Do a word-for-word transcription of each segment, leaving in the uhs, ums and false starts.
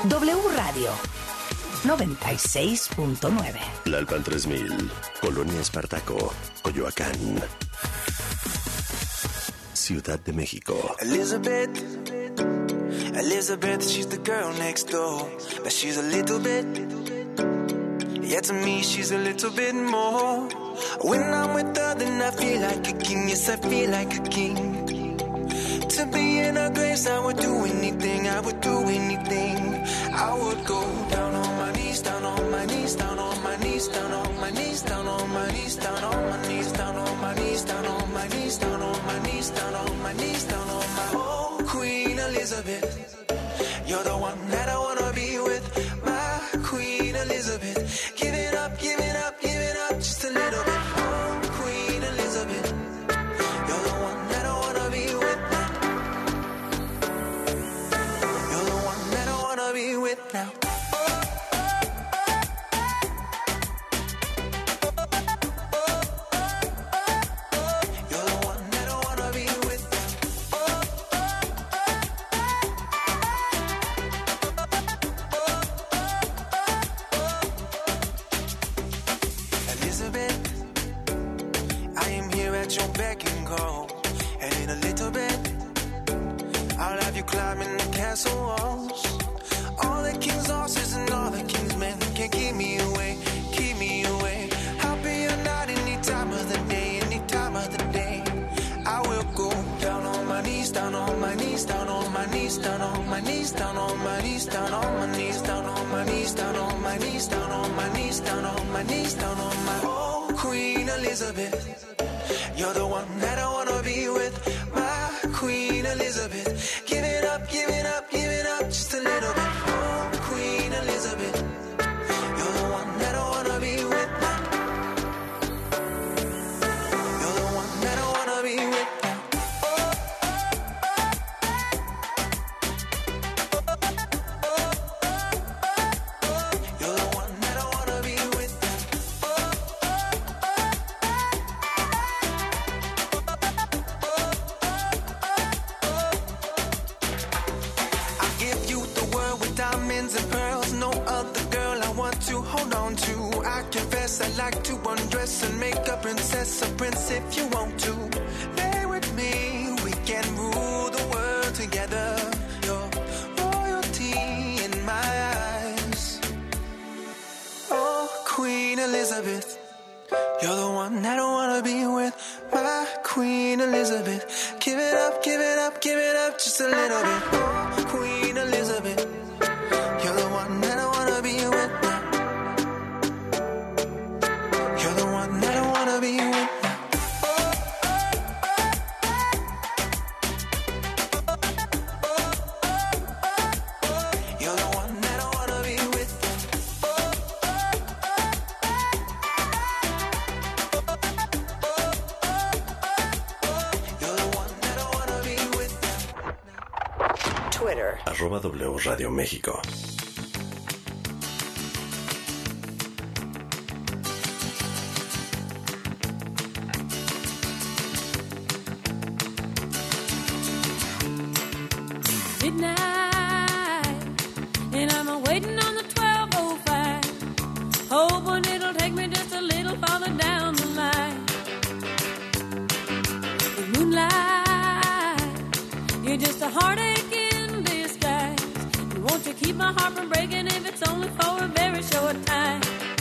W Radio noventa y seis punto nueve. Tlalpan tres mil, Colonia Espartaco, Coyoacán, Ciudad de México. Elizabeth, Elizabeth, she's the girl next door, but she's a little bit, yeah, to me she's a little bit more. When I'm with her, then I feel like a king, yes, I feel like a king. To be in her grace, I would do anything, I would do anything. I would go down on my knees, down on my knees, down on my knees, down on my knees, down on my knees, down on my knees, down on my knees, down on my knees, down on my knees, down on my knees, down on my oh, Queen Elizabeth, you're the one that I wanna be with, my Queen Elizabeth. Give it up, give it up, give it up, just a little bit. Oh, Queen Elizabeth, you're the one that I wanna be with. You're the one that I wanna be with now. You're the one that I wanna be with, my Queen Elizabeth. Give it up, give it up, give it up, just a little bit. Oh, Queen Elizabeth, you're the one that I wanna be with. You're the one that I wanna be with. I like to undress and make a princess a prince if you want to. Lay with me, we can rule the world together. You're royalty in my eyes. Oh, Queen Elizabeth, you're the one that I wanna be with. My Queen Elizabeth, give it up, give it up, give it up, just a little bit. Oh, Queen Elizabeth, you're the one that I wanna be with. Twitter, arroba W Radio México. Midnight, and I'm waiting on the twelve oh five, hoping it'll take me just a little farther down the line. The moonlight, you're just a heartache. Won't you keep my heart from breaking if it's only for a very short time?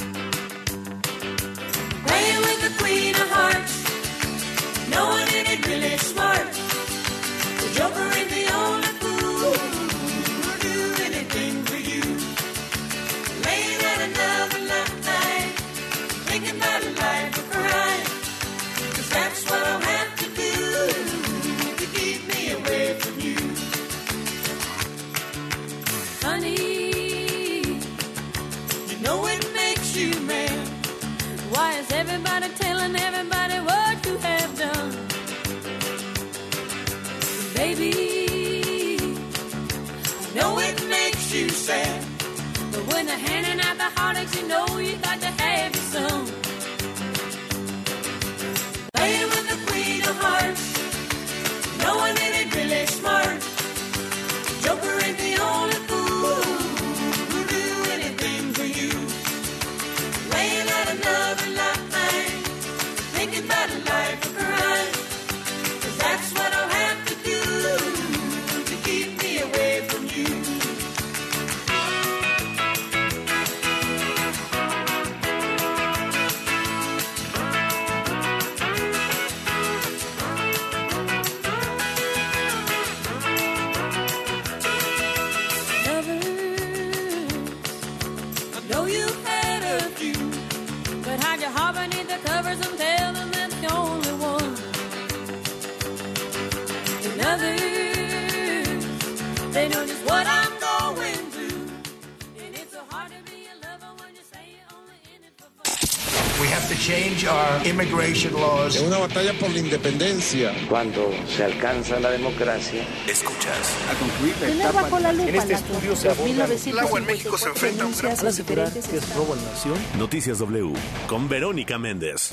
Playing with the Queen of Hearts, no one in it really smart. The Joker ain't the only fool who'll do anything for you. Laying at another night, thinking about a life of crime, 'cause that's what I'll have to do to keep me away from you. Honey, you know it makes you mad. Why is everybody telling everybody what you have done? Baby, I know it makes you sad, but when they're handing out the heartaches, you know you got to have your some. Playing with the Queen of Hearts, no one in it really smart. Joker ain't the only fool about a life of crime. 'Cause that's what I'll have to do to keep me away from you. They know just what I'm going through. And it's so hard to be a lover when you say you're only in it for fun. We have to change our immigration laws. Es una batalla por la independencia. Cuando se alcanza la democracia, Escuchas. A concluir la Tener etapa. bajo la lupa En este la estudio se aborda El agua en México se enfrenta a un gran los diferentes que es robo a la nación. Noticias W con Verónica Méndez.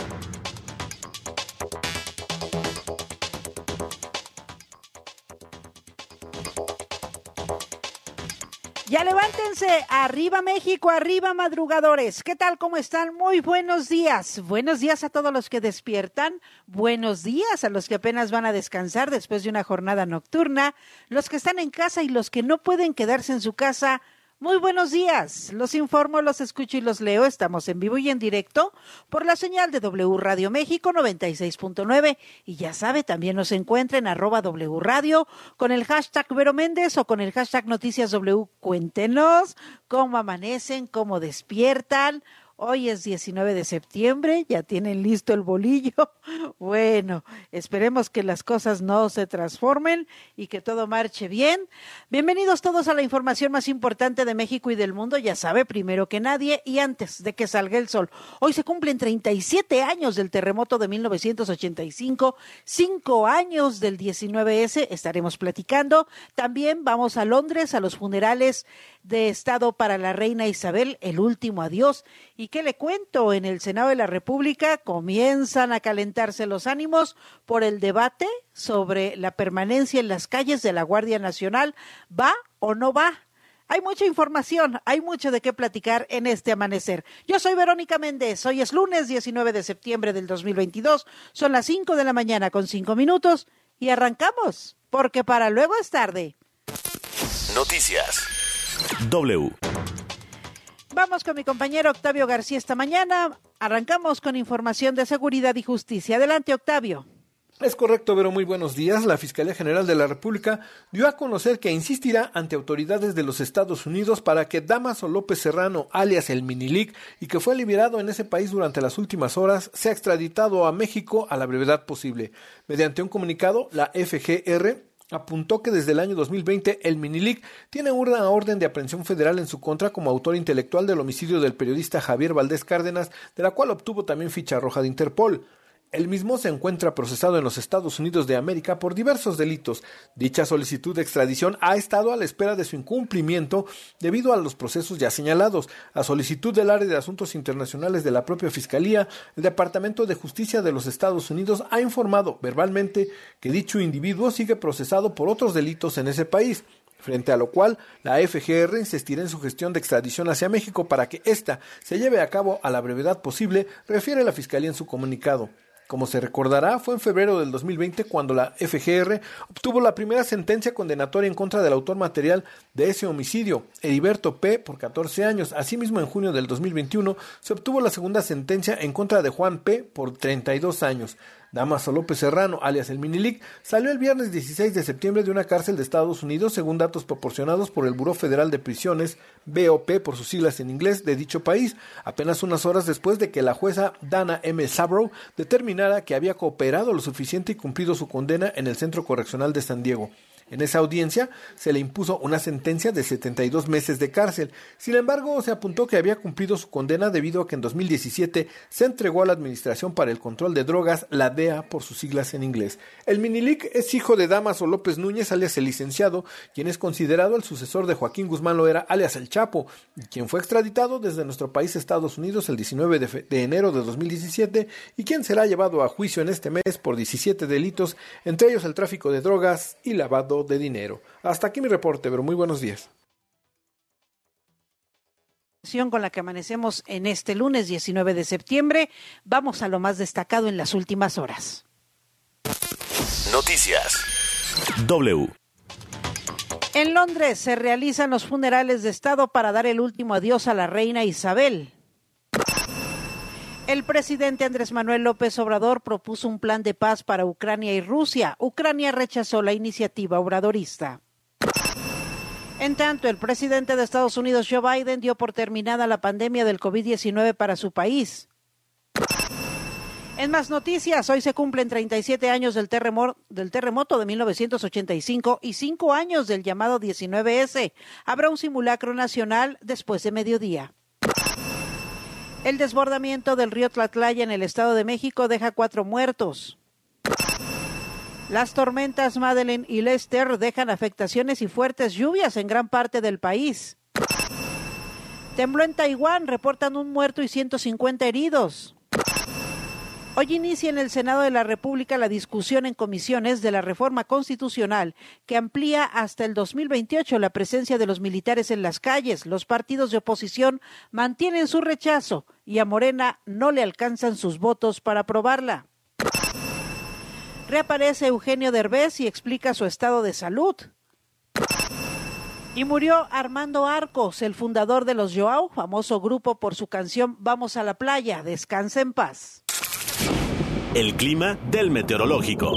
Ya levántense, arriba México, arriba madrugadores. ¿Qué tal? ¿Cómo están? Muy buenos días. Buenos días a todos los que despiertan. Buenos días a los que apenas van a descansar después de una jornada nocturna. Los que están en casa y los que no pueden quedarse en su casa. Muy buenos días. Los informo, los escucho y los leo. Estamos en vivo y en directo por la señal de W Radio México noventa y seis punto nueve. Y ya sabe, también nos encuentra en arroba W Radio con el hashtag Vero Méndez o con el hashtag Noticias W. Cuéntenos cómo amanecen, cómo despiertan. Hoy es diecinueve de septiembre, ya tienen listo el bolillo. Bueno, esperemos que las cosas no se transformen y que todo marche bien. Bienvenidos todos a la información más importante de México y del mundo, ya sabe, primero que nadie y antes de que salga el sol. Hoy se cumplen treinta y siete años del terremoto de mil novecientos ochenta y cinco, cinco años del diecinueve ese, estaremos platicando. También vamos a Londres, a los funerales de Estado para la reina Isabel, el último adiós. ¿Y qué le cuento? En el Senado de la República comienzan a calentarse los ánimos por el debate sobre la permanencia en las calles de la Guardia Nacional. ¿Va o no va? Hay mucha información, hay mucho de qué platicar en este amanecer. Yo soy Verónica Méndez, hoy es lunes diecinueve de septiembre del dos mil veintidós, son las cinco de la mañana con cinco minutos y arrancamos, porque para luego es tarde. Noticias W. Vamos con mi compañero Octavio García esta mañana. Arrancamos con información de seguridad y justicia. Adelante, Octavio. Es correcto, Vero, muy buenos días. La Fiscalía General de la República dio a conocer que insistirá ante autoridades de los Estados Unidos para que Dámaso López Serrano, alias el Minilic, y que fue liberado en ese país durante las últimas horas, sea extraditado a México a la brevedad posible. Mediante un comunicado, la F G R apuntó que desde el año dos mil veinte el Minilic tiene una orden de aprehensión federal en su contra como autor intelectual del homicidio del periodista Javier Valdés Cárdenas, de la cual obtuvo también ficha roja de Interpol. El mismo se encuentra procesado en los Estados Unidos de América por diversos delitos. Dicha solicitud de extradición ha estado a la espera de su incumplimiento debido a los procesos ya señalados. A solicitud del área de asuntos internacionales de la propia Fiscalía, el Departamento de Justicia de los Estados Unidos ha informado verbalmente que dicho individuo sigue procesado por otros delitos en ese país, frente a lo cual la F G R insistirá en su gestión de extradición hacia México para que ésta se lleve a cabo a la brevedad posible, refiere la Fiscalía en su comunicado. Como se recordará, fue en febrero del dos mil veinte cuando la F G R obtuvo la primera sentencia condenatoria en contra del autor material de ese homicidio, Heriberto P., por catorce años. Asimismo, en junio del dos mil veintiuno se obtuvo la segunda sentencia en contra de Juan P. por treinta y dos años. Dámaso López Serrano, alias el Minilic, salió el viernes dieciséis de septiembre de una cárcel de Estados Unidos, según datos proporcionados por el Buró Federal de Prisiones, B O P por sus siglas en inglés, de dicho país, apenas unas horas después de que la jueza Dana M. Sabrow determinara que había cooperado lo suficiente y cumplido su condena en el Centro Correccional de San Diego. En esa audiencia se le impuso una sentencia de setenta y dos meses de cárcel. Sin embargo, se apuntó que había cumplido su condena debido a que en dos mil diecisiete se entregó a la Administración para el Control de Drogas, la D E A por sus siglas en inglés. El Minilic es hijo de Dámaso López Núñez, alias el licenciado, quien es considerado el sucesor de Joaquín Guzmán Loera, alias el Chapo, quien fue extraditado desde nuestro país Estados Unidos el diecinueve de enero de dos mil diecisiete y quien será llevado a juicio en este mes por diecisiete delitos, entre ellos el tráfico de drogas y lavado de dinero. Hasta aquí mi reporte, pero muy buenos días. con la que amanecemos en este lunes diecinueve de septiembre. Vamos a lo más destacado en las últimas horas. Noticias. W. En Londres se realizan los funerales de Estado para dar el último adiós a la reina Isabel. El presidente Andrés Manuel López Obrador propuso un plan de paz para Ucrania y Rusia. Ucrania rechazó la iniciativa obradorista. En tanto, el presidente de Estados Unidos, Joe Biden, dio por terminada la pandemia del COVID diecinueve para su país. En más noticias, hoy se cumplen treinta y siete años del terremoto, del terremoto de mil novecientos ochenta y cinco y cinco años del llamado diecinueve ese. Habrá un simulacro nacional después de mediodía. El desbordamiento del río Tlatlaya en el Estado de México deja cuatro muertos. Las tormentas Madeleine y Lester dejan afectaciones y fuertes lluvias en gran parte del país. Tembló en Taiwán, reportan un muerto y ciento cincuenta heridos. Hoy inicia en el Senado de la República la discusión en comisiones de la reforma constitucional que amplía hasta el dos mil veintiocho la presencia de los militares en las calles. Los partidos de oposición mantienen su rechazo y a Morena no le alcanzan sus votos para aprobarla. Reaparece Eugenio Derbez y explica su estado de salud. Y murió Armando Arcos, el fundador de los Joao, famoso grupo por su canción Vamos a la playa, descansa en paz. El clima del meteorológico.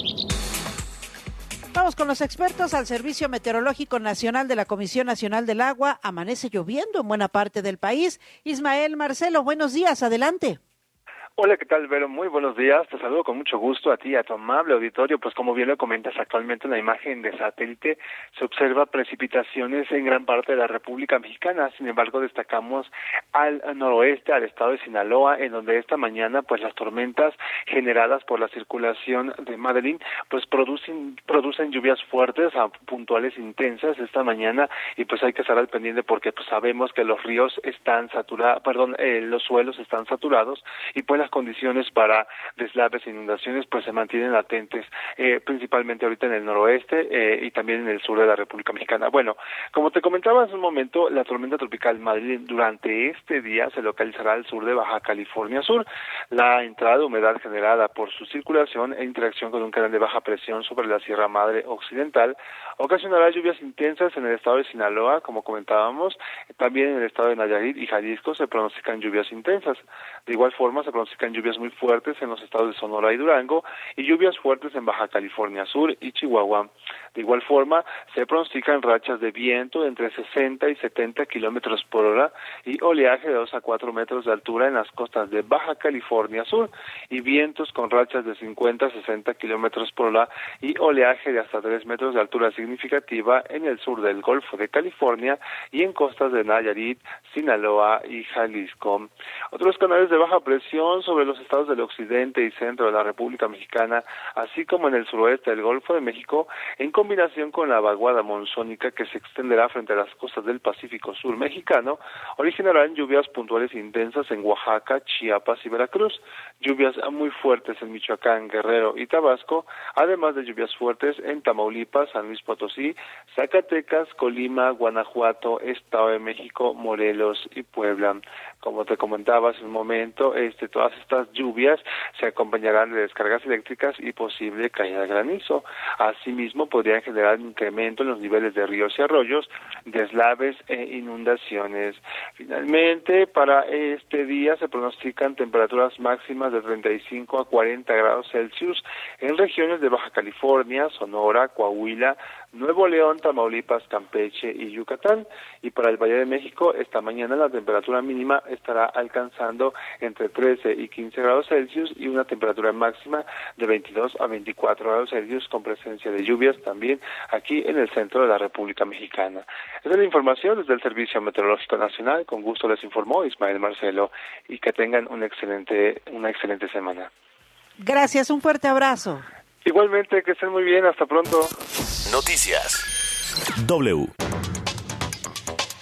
Vamos con los expertos al Servicio Meteorológico Nacional de la Comisión Nacional del Agua. Amanece lloviendo en buena parte del país. Ismael Marcelo, buenos días, adelante. Hola, ¿qué tal, Vero? Muy buenos días. Te saludo con mucho gusto a ti y a tu amable auditorio. Pues como bien lo comentas, actualmente en la imagen de satélite se observa precipitaciones en gran parte de la República Mexicana. Sin embargo, destacamos al noroeste, al estado de Sinaloa, en donde esta mañana pues las tormentas generadas por la circulación de Madeleine pues producen producen lluvias fuertes a puntuales intensas esta mañana, y pues hay que estar al pendiente porque pues sabemos que los ríos están saturados, perdón, eh, los suelos están saturados, y pues las condiciones para deslaves e inundaciones pues se mantienen latentes, eh, principalmente ahorita en el noroeste eh, y también en el sur de la República Mexicana. Bueno, como te comentaba hace un momento, la tormenta tropical Madeleine durante este día se localizará al sur de Baja California Sur. La entrada de humedad generada por su circulación e interacción con un canal de baja presión sobre la Sierra Madre Occidental ocasionará lluvias intensas en el estado de Sinaloa, como comentábamos. También en el estado de Nayarit y Jalisco se pronostican lluvias intensas. De igual forma se pronostican lluvias muy fuertes en los estados de Sonora y Durango, y lluvias fuertes en Baja California Sur y Chihuahua. De igual forma, se pronostican rachas de viento de entre sesenta y setenta kilómetros por hora y oleaje de dos a cuatro metros de altura en las costas de Baja California Sur, y vientos con rachas de cincuenta a sesenta kilómetros por hora y oleaje de hasta tres metros de altura significativa en el sur del Golfo de California y en costas de Nayarit, Sinaloa y Jalisco. Otros canales de baja presión sobre los estados del occidente y centro de la República Mexicana, así como en el suroeste del Golfo de México, en combinación con la vaguada monzónica que se extenderá frente a las costas del Pacífico Sur mexicano, originarán lluvias puntuales intensas en Oaxaca, Chiapas y Veracruz, lluvias muy fuertes en Michoacán, Guerrero y Tabasco, además de lluvias fuertes en Tamaulipas, San Luis Potosí, Zacatecas, Colima, Guanajuato, Estado de México, Morelos y Puebla. Como te comentaba hace un momento, este, todas estas lluvias se acompañarán de descargas eléctricas y posible caída de granizo. Asimismo, podrían generar un incremento en los niveles de ríos y arroyos, deslaves e inundaciones. Finalmente, para este día se pronostican temperaturas máximas de treinta y cinco a cuarenta grados Celsius en regiones de Baja California, Sonora, Coahuila, Nuevo León, Tamaulipas, Campeche y Yucatán. Y para el Valle de México, esta mañana la temperatura mínima estará alcanzando entre trece y quince grados Celsius y una temperatura máxima de veintidós a veinticuatro grados Celsius, con presencia de lluvias también aquí en el centro de la República Mexicana. Esa es la información desde el Servicio Meteorológico Nacional. Con gusto les informó Ismael Marcelo, y que tengan un excelente, una excelente semana. Gracias, un fuerte abrazo. Igualmente, que estén muy bien, hasta pronto. Noticias. W.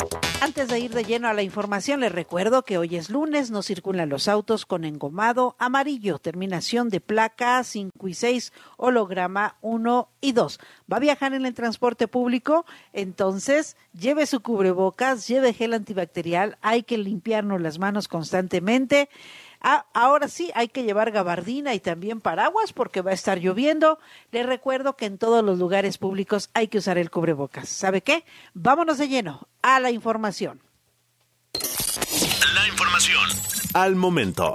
Antes de ir de lleno a la información, les recuerdo que hoy es lunes, no circulan los autos con engomado amarillo, terminación de placa cinco y seis, holograma uno y dos. ¿Va a viajar en el transporte público? Entonces, lleve su cubrebocas, lleve gel antibacterial, hay que limpiarnos las manos constantemente. Ah, ahora sí, hay que llevar gabardina y también paraguas porque va a estar lloviendo. Les recuerdo que en todos los lugares públicos hay que usar el cubrebocas. ¿Sabe qué? Vámonos de lleno a la información. La información al momento.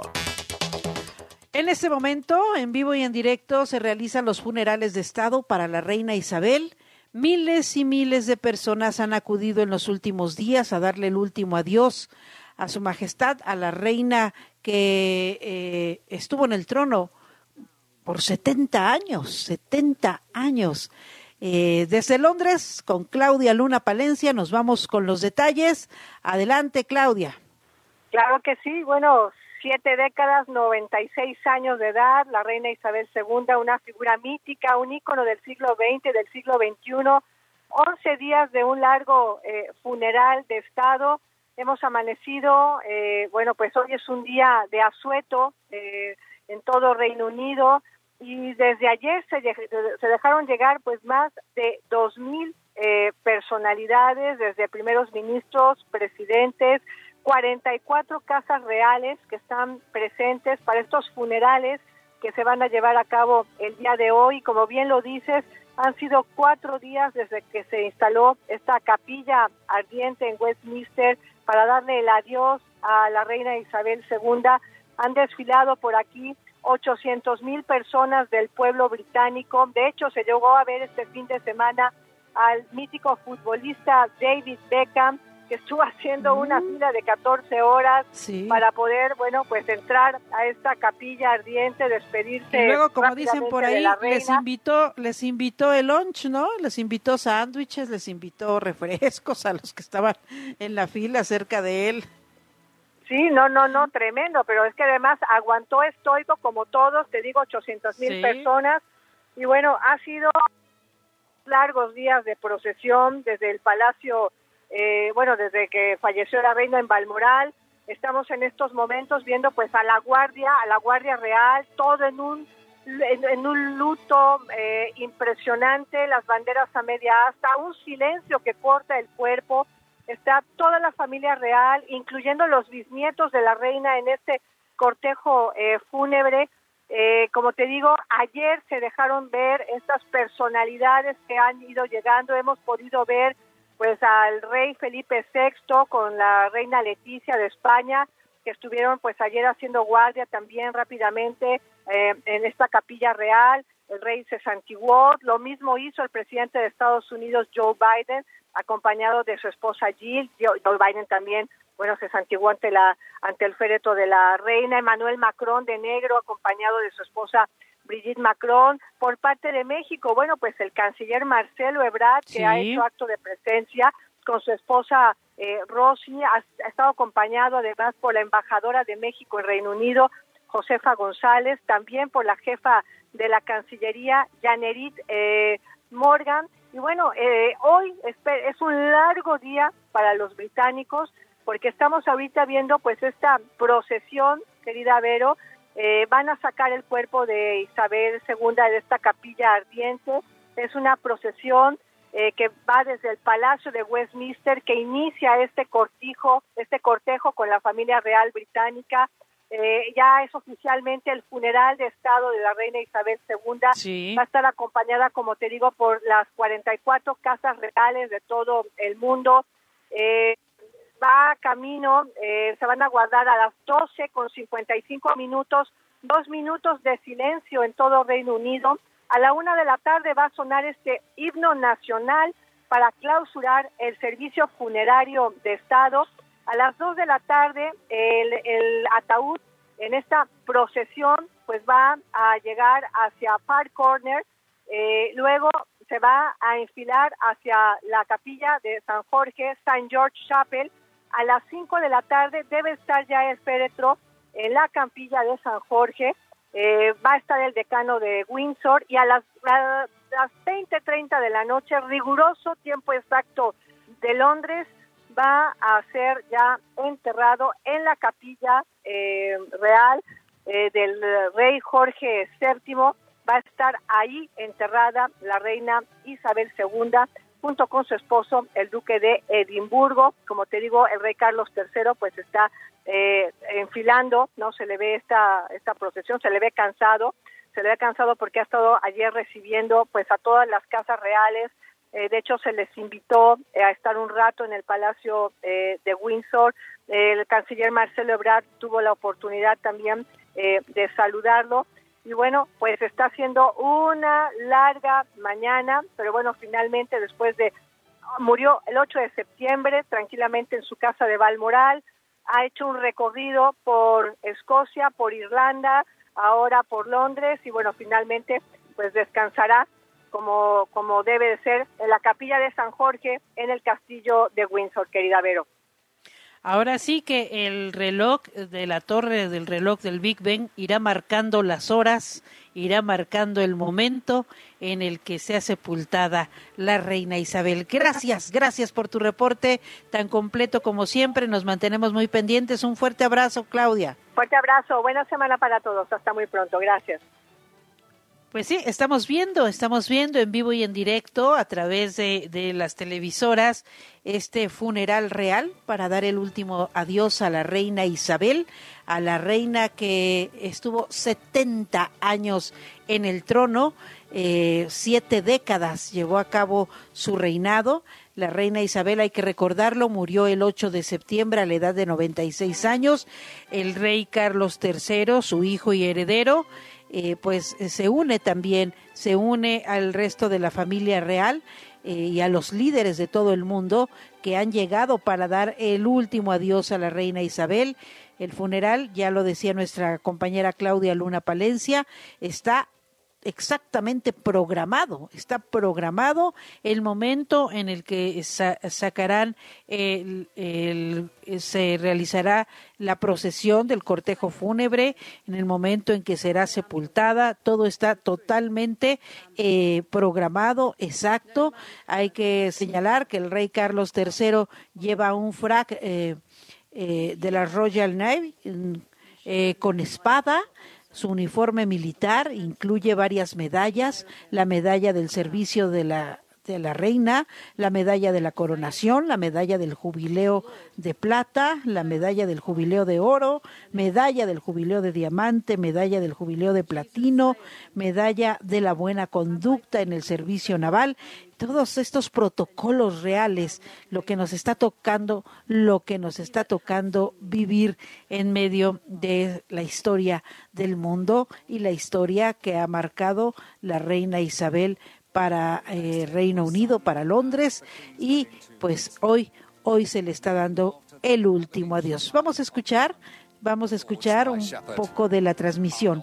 En este momento, en vivo y en directo, se realizan los funerales de Estado para la reina Isabel. Miles y miles de personas han acudido en los últimos días a darle el último adiós a su majestad, a la reina que eh, estuvo en el trono por setenta años, setenta años. Eh, desde Londres, con Claudia Luna Palencia, nos vamos con los detalles. Adelante, Claudia. Claro que sí, bueno, siete décadas, noventa y seis años de edad, la reina Isabel segunda, una figura mítica, un ícono del siglo veinte, del siglo veintiuno, once días de un largo eh, funeral de Estado. Hemos amanecido, eh, bueno, pues hoy es un día de asueto eh, en todo Reino Unido y desde ayer se, se dejaron llegar pues más de dos mil eh, personalidades, desde primeros ministros, presidentes, cuarenta y cuatro casas reales que están presentes para estos funerales que se van a llevar a cabo el día de hoy. Como bien lo dices, han sido cuatro días desde que se instaló esta capilla ardiente en Westminster para darle el adiós a la reina Isabel segunda. Han desfilado por aquí ochocientos mil personas del pueblo británico. De hecho, se llegó a ver este fin de semana al mítico futbolista David Beckham, que estuvo haciendo mm. una fila de catorce horas sí. para poder, bueno, pues entrar a esta capilla ardiente, despedirse. Y luego, como dicen por ahí, les invitó, les invitó el lunch, ¿no? Les invitó sándwiches, les invitó refrescos a los que estaban en la fila cerca de él. Sí, no, no, no, tremendo, pero es que además aguantó estoico como todos, te digo, ochocientas mil sí. personas, y bueno, ha sido largos días de procesión desde el Palacio. Eh, bueno, desde que falleció la reina en Balmoral, estamos en estos momentos viendo pues a la guardia, a la guardia real, todo en un en, en un luto eh, impresionante, las banderas a media asta, un silencio que corta el cuerpo. Está toda la familia real, incluyendo los bisnietos de la reina en este cortejo eh, fúnebre. Eh, como te digo, ayer se dejaron ver estas personalidades que han ido llegando, hemos podido ver pues al rey Felipe sexto con la reina Leticia de España, que estuvieron pues ayer haciendo guardia también rápidamente eh, en esta capilla real. El rey se santiguó, lo mismo hizo el presidente de Estados Unidos, Joe Biden, acompañado de su esposa Jill. Joe Biden también, bueno, se santiguó ante la ante el féretro de la reina. Emmanuel Macron de negro, acompañado de su esposa Brigitte Macron. Por parte de México, bueno, pues el canciller Marcelo Ebrard, que sí. ha hecho acto de presencia con su esposa eh, Rosy, ha, ha estado acompañado además por la embajadora de México en Reino Unido, Josefa González, también por la jefa de la Cancillería, Janerit eh, Morgan. Y bueno, eh, hoy es, es un largo día para los británicos, porque estamos ahorita viendo pues esta procesión, querida Vero. Eh, van a sacar el cuerpo de Isabel segunda de esta capilla ardiente. Es una procesión eh, que va desde el Palacio de Westminster, que inicia este cortijo, este cortejo con la familia real británica. Eh, ya es oficialmente el funeral de Estado de la reina Isabel segunda. Sí. Va a estar acompañada, como te digo, por las cuarenta y cuatro casas reales de todo el mundo. Eh, va camino, eh, se van a guardar a las doce con cincuenta y cinco minutos, dos minutos de silencio en todo Reino Unido. A la una de la tarde va a sonar este himno nacional para clausurar el servicio funerario de Estado. A las dos de la tarde el, el ataúd en esta procesión pues va a llegar hacia Park Corner, eh, luego se va a enfilar hacia la capilla de San Jorge, Saint George Chapel. A las cinco de la tarde debe estar ya el féretro en la capilla de San Jorge. Eh, va a estar el decano de Windsor y a las, a las veinte treinta de la noche, riguroso tiempo exacto de Londres, va a ser ya enterrado en la capilla eh, real eh, del rey Jorge séptimo. Va a estar ahí enterrada la reina Isabel segunda junto con su esposo, el duque de Edimburgo. Como te digo, el rey Carlos tercero pues está eh, enfilando, no se le ve esta esta procesión, se le ve cansado, se le ve cansado porque ha estado ayer recibiendo pues a todas las casas reales. Eh, de hecho, se les invitó eh, a estar un rato en el Palacio eh, de Windsor. El canciller Marcelo Ebrard tuvo la oportunidad también eh, de saludarlo. Y bueno, pues está haciendo una larga mañana, pero bueno, finalmente después de... Murió el ocho de septiembre, tranquilamente en su casa de Balmoral. Ha hecho un recorrido por Escocia, por Irlanda, ahora por Londres. Y bueno, finalmente pues descansará como, como debe de ser en la capilla de San Jorge en el castillo de Windsor, querida Vero. Ahora sí que el reloj de la torre del reloj del Big Ben irá marcando las horas, irá marcando el momento en el que sea sepultada la reina Isabel. Gracias, gracias por tu reporte tan completo como siempre. Nos mantenemos muy pendientes. Un fuerte abrazo, Claudia. Fuerte abrazo, buena semana para todos. Hasta muy pronto, gracias. Pues sí, estamos viendo, estamos viendo en vivo y en directo a través de, de las televisoras este funeral real para dar el último adiós a la reina Isabel, a la reina que estuvo setenta años en el trono, eh, siete décadas llevó a cabo su reinado. La reina Isabel, hay que recordarlo, murió el ocho de septiembre a la edad de noventa y seis años. El rey Carlos tercero, su hijo y heredero, Eh, pues eh, se une también, se une al resto de la familia real eh, y a los líderes de todo el mundo que han llegado para dar el último adiós a la reina Isabel. El funeral, ya lo decía nuestra compañera Claudia Luna Palencia, está exactamente programado, está programado el momento en el que sa- sacarán, el, el, se realizará la procesión del cortejo fúnebre, en el momento en que será sepultada. Todo está totalmente eh, programado, exacto. Hay que señalar que el rey Carlos tercero lleva un frac eh, eh, de la Royal Navy eh, con espada. Su uniforme militar incluye varias medallas, la medalla del servicio de la de la reina, la medalla de la coronación, la medalla del jubileo de plata, la medalla del jubileo de oro, medalla del jubileo de diamante, medalla del jubileo de platino, medalla de la buena conducta en el servicio naval. Todos estos protocolos reales, lo que nos está tocando, lo que nos está tocando vivir en medio de la historia del mundo y la historia que ha marcado la reina Isabel para eh, Reino Unido, para Londres, y pues hoy, hoy se le está dando el último adiós. Vamos a escuchar, vamos a escuchar un poco de la transmisión.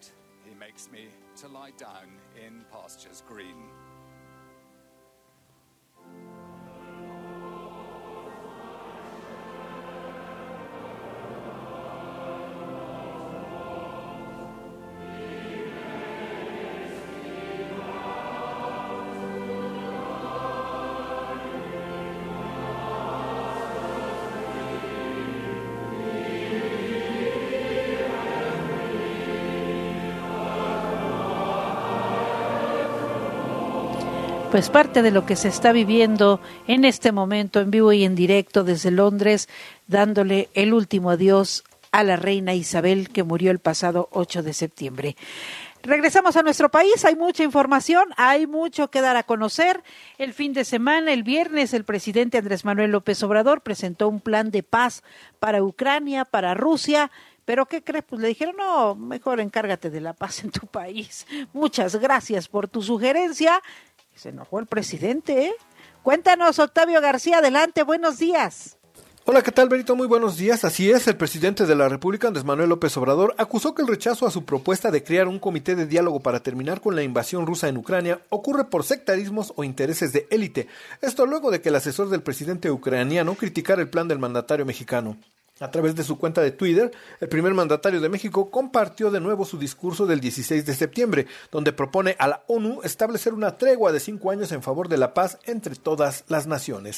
Pues parte de lo que se está viviendo en este momento en vivo y en directo desde Londres, dándole el último adiós a la reina Isabel, que murió el pasado ocho de septiembre. Regresamos a nuestro país, hay mucha información, hay mucho que dar a conocer. El fin de semana, el viernes, el presidente Andrés Manuel López Obrador presentó un plan de paz para Ucrania, para Rusia. ¿Pero qué crees? Pues le dijeron, no, mejor encárgate de la paz en tu país. Muchas gracias por tu sugerencia. Se enojó el presidente, ¿eh? Cuéntanos, Octavio García, adelante, buenos días. Hola, ¿qué tal, Benito? Muy buenos días. Así es, el presidente de la República, Andrés Manuel López Obrador, acusó que el rechazo a su propuesta de crear un comité de diálogo para terminar con la invasión rusa en Ucrania ocurre por sectarismos o intereses de élite. Esto luego de que el asesor del presidente ucraniano criticara el plan del mandatario mexicano. A través de su cuenta de Twitter, el primer mandatario de México compartió de nuevo su discurso del dieciséis de septiembre, donde propone a la ONU establecer una tregua de cinco años en favor de la paz entre todas las naciones.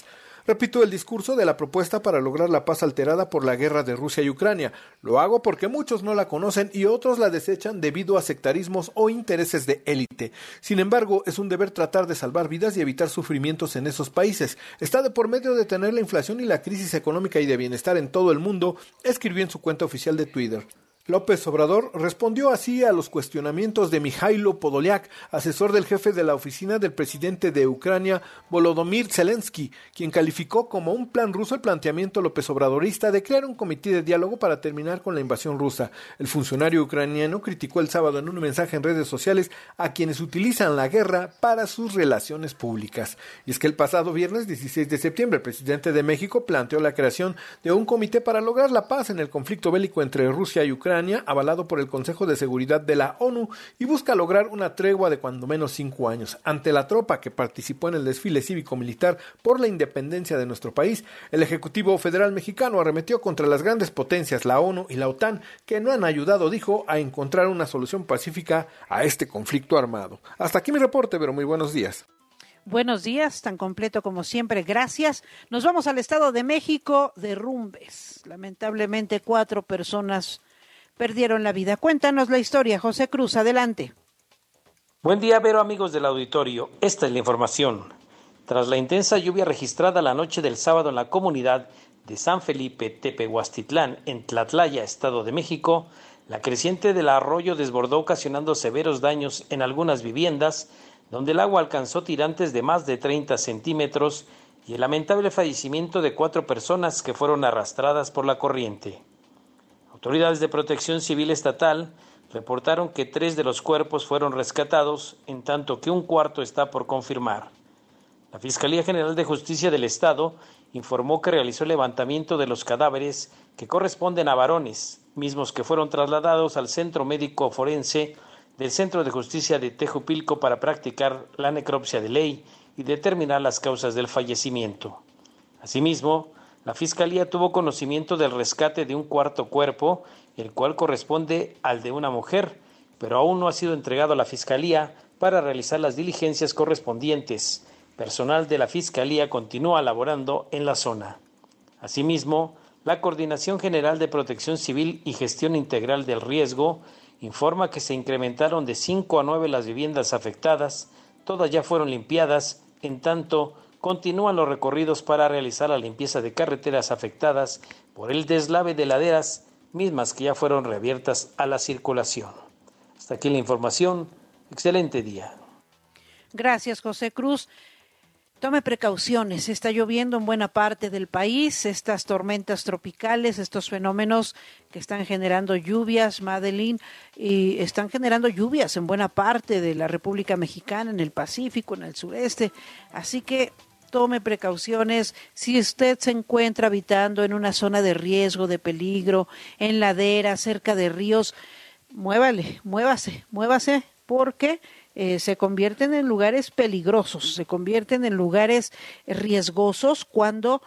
Repito el discurso de la propuesta para lograr la paz alterada por la guerra de Rusia y Ucrania. Lo hago porque muchos no la conocen y otros la desechan debido a sectarismos o intereses de élite. Sin embargo, es un deber tratar de salvar vidas y evitar sufrimientos en esos países. Está de por medio detener la inflación y la crisis económica y de bienestar en todo el mundo, escribió en su cuenta oficial de Twitter. López Obrador respondió así a los cuestionamientos de Mijailo Podolyak, asesor del jefe de la oficina del presidente de Ucrania, Volodymyr Zelensky, quien calificó como un plan ruso el planteamiento López Obradorista de crear un comité de diálogo para terminar con la invasión rusa. El funcionario ucraniano criticó el sábado en un mensaje en redes sociales a quienes utilizan la guerra para sus relaciones públicas. Y es que el pasado viernes dieciséis de septiembre, el presidente de México planteó la creación de un comité para lograr la paz en el conflicto bélico entre Rusia y Ucrania, avalado por el Consejo de Seguridad de la ONU, y busca lograr una tregua de cuando menos cinco años. Ante la tropa que participó en el desfile cívico-militar por la independencia de nuestro país, el Ejecutivo Federal Mexicano arremetió contra las grandes potencias, la ONU y la OTAN, que no han ayudado, dijo, a encontrar una solución pacífica a este conflicto armado. Hasta aquí mi reporte, pero muy buenos días. Buenos días, tan completo como siempre, gracias. Nos vamos al Estado de México, derrumbes. Lamentablemente cuatro personas perdieron la vida. Cuéntanos la historia, José Cruz, adelante. Buen día, Vero, amigos del auditorio. Esta es la información. Tras la intensa lluvia registrada la noche del sábado en la comunidad de San Felipe Tepehuastitlán, en Tlatlaya, Estado de México, la creciente del arroyo desbordó ocasionando severos daños en algunas viviendas, donde el agua alcanzó tirantes de más de treinta centímetros y el lamentable fallecimiento de cuatro personas que fueron arrastradas por la corriente. Autoridades de Protección Civil Estatal reportaron que tres de los cuerpos fueron rescatados, en tanto que un cuarto está por confirmar. La Fiscalía General de Justicia del Estado informó que realizó el levantamiento de los cadáveres que corresponden a varones, mismos que fueron trasladados al Centro Médico Forense del Centro de Justicia de Tejupilco para practicar la necropsia de ley y determinar las causas del fallecimiento. Asimismo, la Fiscalía tuvo conocimiento del rescate de un cuarto cuerpo, el cual corresponde al de una mujer, pero aún no ha sido entregado a la Fiscalía para realizar las diligencias correspondientes. Personal de la Fiscalía continúa laborando en la zona. Asimismo, la Coordinación General de Protección Civil y Gestión Integral del Riesgo informa que se incrementaron de cinco a nueve las viviendas afectadas, todas ya fueron limpiadas, en tanto continúan los recorridos para realizar la limpieza de carreteras afectadas por el deslave de laderas, mismas que ya fueron reabiertas a la circulación. Hasta aquí la información. Excelente día. Gracias, José Cruz. Tome precauciones, está lloviendo en buena parte del país, estas tormentas tropicales, estos fenómenos que están generando lluvias, Madeline, y están generando lluvias en buena parte de la República Mexicana, en el Pacífico, en el sureste, así que tome precauciones. Si usted se encuentra habitando en una zona de riesgo, de peligro, en laderas, cerca de ríos, muévale, muévase, muévase, porque eh, se convierten en lugares peligrosos, se convierten en lugares riesgosos cuando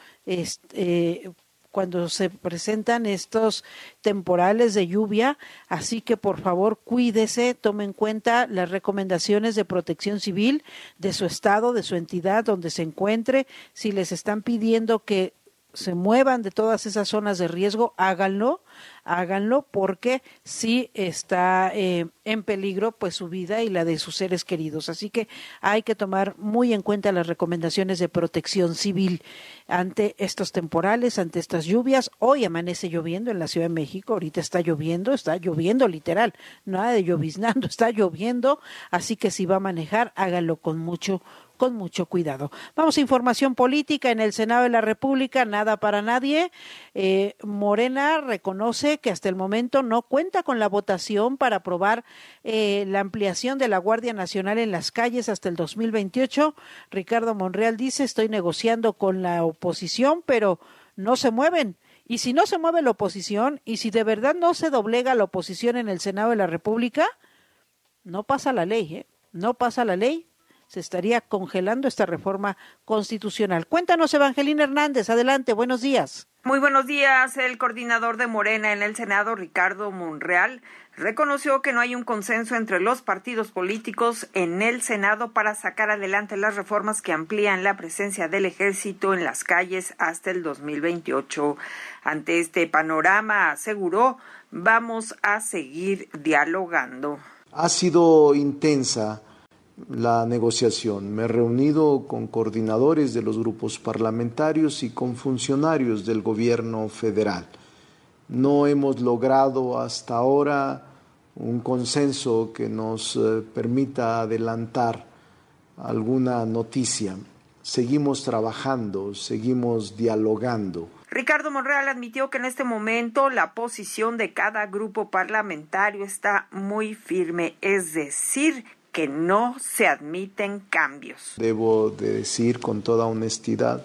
eh, cuando se presentan estos temporales de lluvia, así que por favor cuídese, tome en cuenta las recomendaciones de Protección Civil de su estado, de su entidad donde se encuentre. Si les están pidiendo que se muevan de todas esas zonas de riesgo, háganlo, háganlo porque sí está eh, en peligro pues su vida y la de sus seres queridos. Así que hay que tomar muy en cuenta las recomendaciones de Protección Civil ante estos temporales, ante estas lluvias. Hoy amanece lloviendo en la Ciudad de México, ahorita está lloviendo, está lloviendo literal, nada de lloviznando, está lloviendo, así que si va a manejar, háganlo con mucho con mucho cuidado. Vamos a información política. En el Senado de la República, nada para nadie. Eh, Morena reconoce que hasta el momento no cuenta con la votación para aprobar eh, la ampliación de la Guardia Nacional en las calles hasta el dos mil veintiocho. Ricardo Monreal dice, estoy negociando con la oposición, pero no se mueven. Y si no se mueve la oposición, y si de verdad no se doblega la oposición en el Senado de la República, no pasa la ley, ¿eh? No pasa la ley. se estaría congelando esta reforma constitucional. Cuéntanos, Evangelina Hernández, adelante, buenos días. Muy buenos días. El coordinador de Morena en el Senado, Ricardo Monreal, reconoció que no hay un consenso entre los partidos políticos en el Senado para sacar adelante las reformas que amplían la presencia del ejército en las calles hasta el dos mil veintiocho. Ante este panorama, aseguró, vamos a seguir dialogando. Ha sido intensa la negociación. Me he reunido con coordinadores de los grupos parlamentarios y con funcionarios del gobierno federal. No hemos logrado hasta ahora un consenso que nos eh, permita adelantar alguna noticia. Seguimos trabajando, seguimos dialogando. Ricardo Monreal admitió que en este momento la posición de cada grupo parlamentario está muy firme, es decir, que no se admiten cambios. Debo de decir con toda honestidad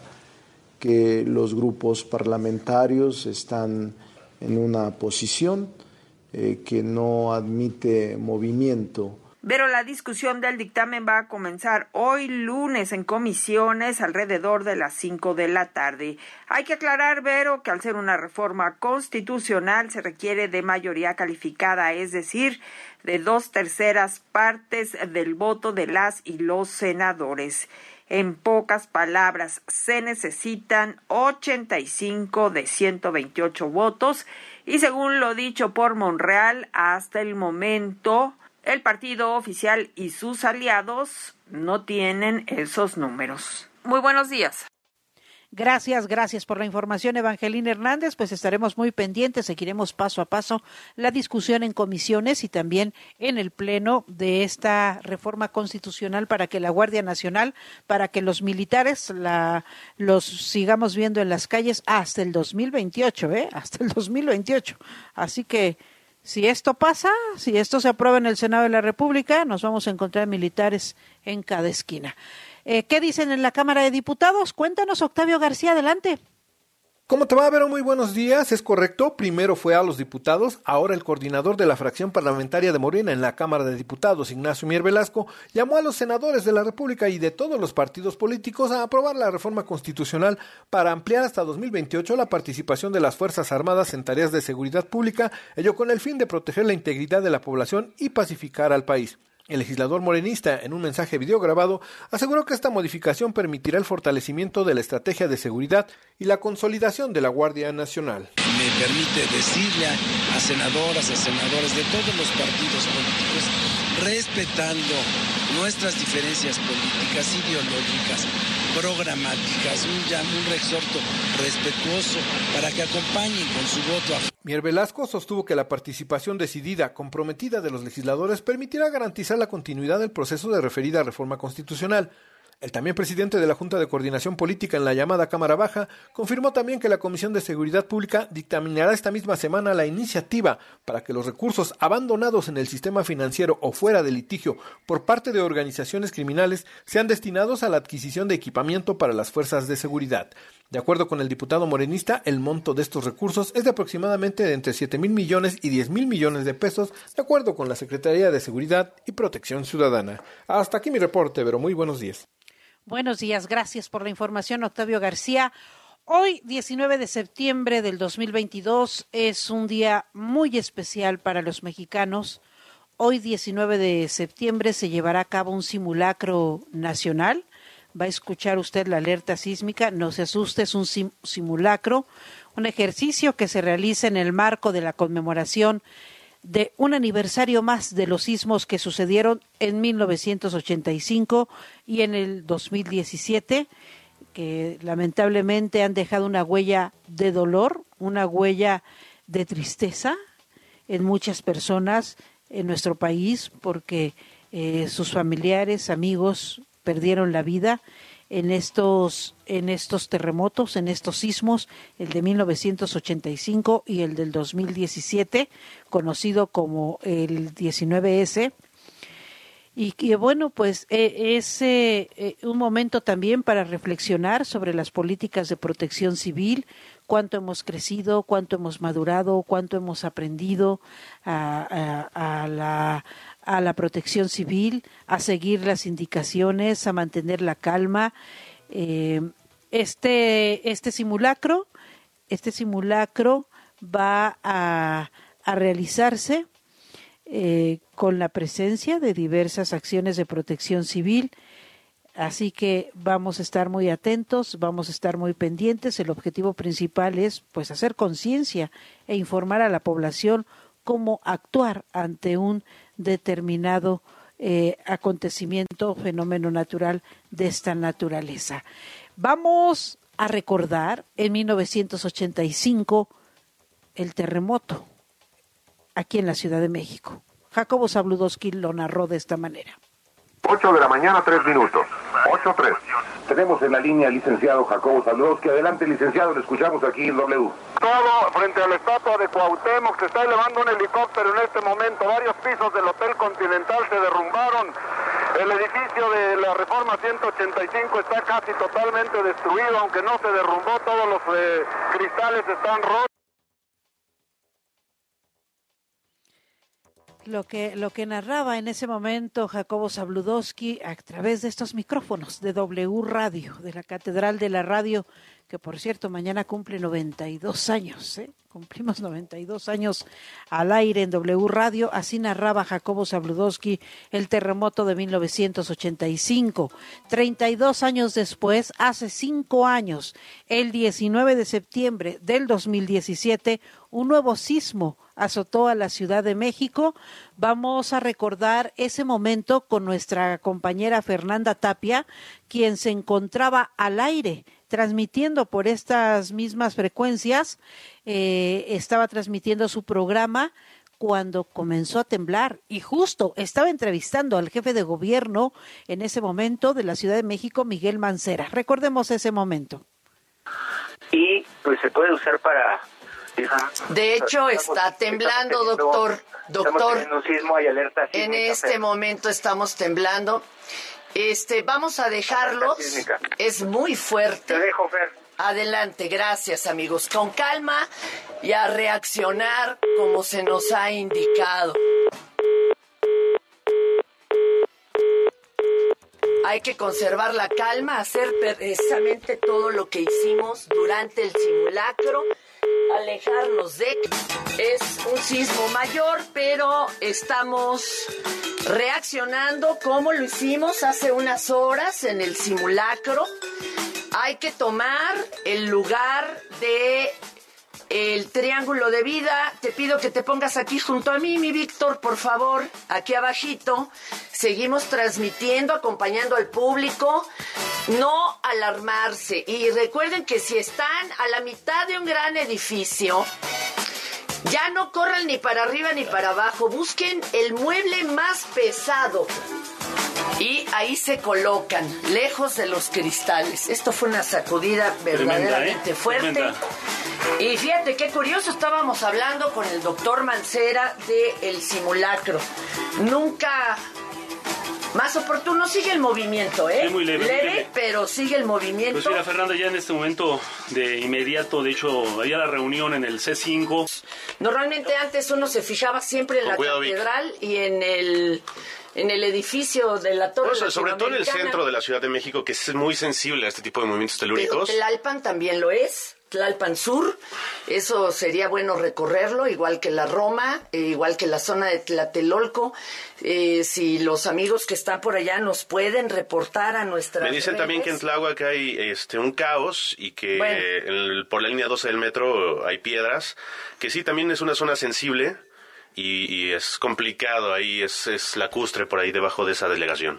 que los grupos parlamentarios están en una posición eh, que no admite movimiento. Pero la discusión del dictamen va a comenzar hoy lunes en comisiones alrededor de las cinco de la tarde. Hay que aclarar, Vero, que al ser una reforma constitucional se requiere de mayoría calificada, es decir, de dos terceras partes del voto de las y los senadores. En pocas palabras, se necesitan ochenta y cinco de ciento veintiocho votos y según lo dicho por Monreal, hasta el momento el partido oficial y sus aliados no tienen esos números. Muy buenos días. Gracias, gracias por la información, Evangelina Hernández. Pues estaremos muy pendientes, seguiremos paso a paso la discusión en comisiones y también en el pleno de esta reforma constitucional para que la Guardia Nacional, para que los militares la, los sigamos viendo en las calles hasta el dos mil veintiocho, ¿eh? Hasta el dos mil veintiocho. Así que si esto pasa, si esto se aprueba en el Senado de la República, nos vamos a encontrar militares en cada esquina. Eh, ¿Qué dicen en la Cámara de Diputados? Cuéntanos, Octavio García, adelante. ¿Cómo te va, Vero? Muy buenos días. Es correcto, primero fue a los diputados, ahora el coordinador de la fracción parlamentaria de Morena en la Cámara de Diputados, Ignacio Mier Velasco, llamó a los senadores de la República y de todos los partidos políticos a aprobar la reforma constitucional para ampliar hasta dos mil veintiocho la participación de las Fuerzas Armadas en tareas de seguridad pública, ello con el fin de proteger la integridad de la población y pacificar al país. El legislador morenista, en un mensaje videograbado, aseguró que esta modificación permitirá el fortalecimiento de la estrategia de seguridad y la consolidación de la Guardia Nacional. Me permite decirle a, a senadoras, a senadores de todos los partidos políticos, respetando nuestras diferencias políticas, ideológicas, programáticas, un, un exhorto respetuoso para que acompañen con su voto a... Mier Velasco sostuvo que la participación decidida, comprometida de los legisladores permitirá garantizar la continuidad del proceso de referida reforma constitucional. El también presidente de la Junta de Coordinación Política en la llamada Cámara Baja confirmó también que la Comisión de Seguridad Pública dictaminará esta misma semana la iniciativa para que los recursos abandonados en el sistema financiero o fuera de litigio por parte de organizaciones criminales sean destinados a la adquisición de equipamiento para las fuerzas de seguridad. De acuerdo con el diputado morenista, el monto de estos recursos es de aproximadamente de entre siete mil millones y diez mil millones de pesos, de acuerdo con la Secretaría de Seguridad y Protección Ciudadana. Hasta aquí mi reporte, pero muy buenos días. Buenos días, gracias por la información, Octavio García. Hoy, diecinueve de septiembre del dos mil veintidós, es un día muy especial para los mexicanos. Hoy, diecinueve de septiembre, se llevará a cabo un simulacro nacional. Va a escuchar usted la alerta sísmica, no se asuste, es un sim- simulacro, un ejercicio que se realiza en el marco de la conmemoración de un aniversario más de los sismos que sucedieron en mil novecientos ochenta y cinco y en el dos mil diecisiete, que lamentablemente han dejado una huella de dolor, una huella de tristeza en muchas personas en nuestro país, porque eh, sus familiares, amigos perdieron la vida en estos en estos terremotos, en estos sismos, el de mil novecientos ochenta y cinco y el del dos mil diecisiete, conocido como el diecinueve ese. Y que bueno, pues eh, es eh, un momento también para reflexionar sobre las políticas de protección civil, cuánto hemos crecido, cuánto hemos madurado, cuánto hemos aprendido a, a, a la a la Protección Civil a seguir las indicaciones, a mantener la calma. Eh, este, este simulacro, este simulacro va a, a realizarse eh, con la presencia de diversas acciones de protección civil. Así que vamos a estar muy atentos, vamos a estar muy pendientes. El objetivo principal es pues hacer conciencia e informar a la población cómo actuar ante un determinado eh, acontecimiento o fenómeno natural de esta naturaleza. Vamos a recordar en mil novecientos ochenta y cinco el terremoto aquí en la Ciudad de México. Jacobo Zabludovsky lo narró de esta manera. ocho de la mañana, tres minutos. ocho tres. Tenemos en la línea al licenciado Jacobo Zabludovsky. Adelante, licenciado, lo escuchamos aquí en W. Todo frente a la estatua de Cuauhtémoc. Se está elevando un helicóptero en este momento. Varios pisos del Hotel Continental se derrumbaron. El edificio de la Reforma ciento ochenta y cinco está casi totalmente destruido, aunque no se derrumbó. Todos los eh, cristales están rotos. Lo que, lo que narraba en ese momento Jacobo Zabludovsky a través de estos micrófonos de W Radio, de la Catedral de la Radio, que por cierto mañana cumple noventa y dos años, ¿eh? Cumplimos noventa y dos años al aire en W Radio. Así narraba Jacobo Zabludovsky el terremoto de mil novecientos ochenta y cinco. treinta y dos años después, hace cinco años, el diecinueve de septiembre del dos mil diecisiete, un nuevo sismo azotó a la Ciudad de México. Vamos a recordar ese momento con nuestra compañera Fernanda Tapia, quien se encontraba al aire transmitiendo por estas mismas frecuencias, eh, estaba transmitiendo su programa cuando comenzó a temblar y justo estaba entrevistando al jefe de gobierno en ese momento de la Ciudad de México, Miguel Mancera. Recordemos ese momento. Y pues se puede usar para... De hecho, está temblando, doctor. Doctor, un sismo, hay alerta en este momento estamos temblando. Este, vamos a dejarlos. Es muy fuerte. Te dejo, Fer. Adelante, gracias, amigos. Con calma y a reaccionar como se nos ha indicado. Hay que conservar la calma, hacer precisamente todo lo que hicimos durante el simulacro. Alejarnos de... Es un sismo mayor, pero estamos reaccionando como lo hicimos hace unas horas en el simulacro. Hay que tomar el lugar de el triángulo de vida. Te pido que te pongas aquí junto a mí, mi Víctor, por favor, aquí abajito. Seguimos transmitiendo, acompañando al público. No alarmarse. Y recuerden que si están a la mitad de un gran edificio, ya no corran ni para arriba ni para abajo. Busquen el mueble más pesado y ahí se colocan, lejos de los cristales. Esto fue una sacudida verdaderamente Tremenda, ¿eh? fuerte. Tremenda. Y fíjate qué curioso, estábamos hablando con el doctor Mancera del simulacro. Nunca... Más oportuno, sigue el movimiento, ¿eh? Sí, muy leve, leve, muy leve, pero sigue el movimiento. Pues mira, Fernanda, ya en este momento de inmediato, de hecho, había la reunión en el C cinco. Normalmente antes uno se fijaba siempre en Con la cuidado, catedral Vic. y en el... en el edificio de la Torre bueno, sobre todo en el centro de la Ciudad de México, que es muy sensible a este tipo de movimientos telúricos. Pero Tlalpan también lo es. Tlalpan Sur, eso sería bueno recorrerlo, igual que la Roma, eh, igual que la zona de Tlatelolco. Eh, si los amigos que están por allá nos pueden reportar a nuestra Me dicen redes. También que en Tláhuac hay este, un caos y que bueno. el, por la línea doce del metro hay piedras, que sí, también es una zona sensible y, y es complicado, ahí es, es lacustre por ahí debajo de esa delegación.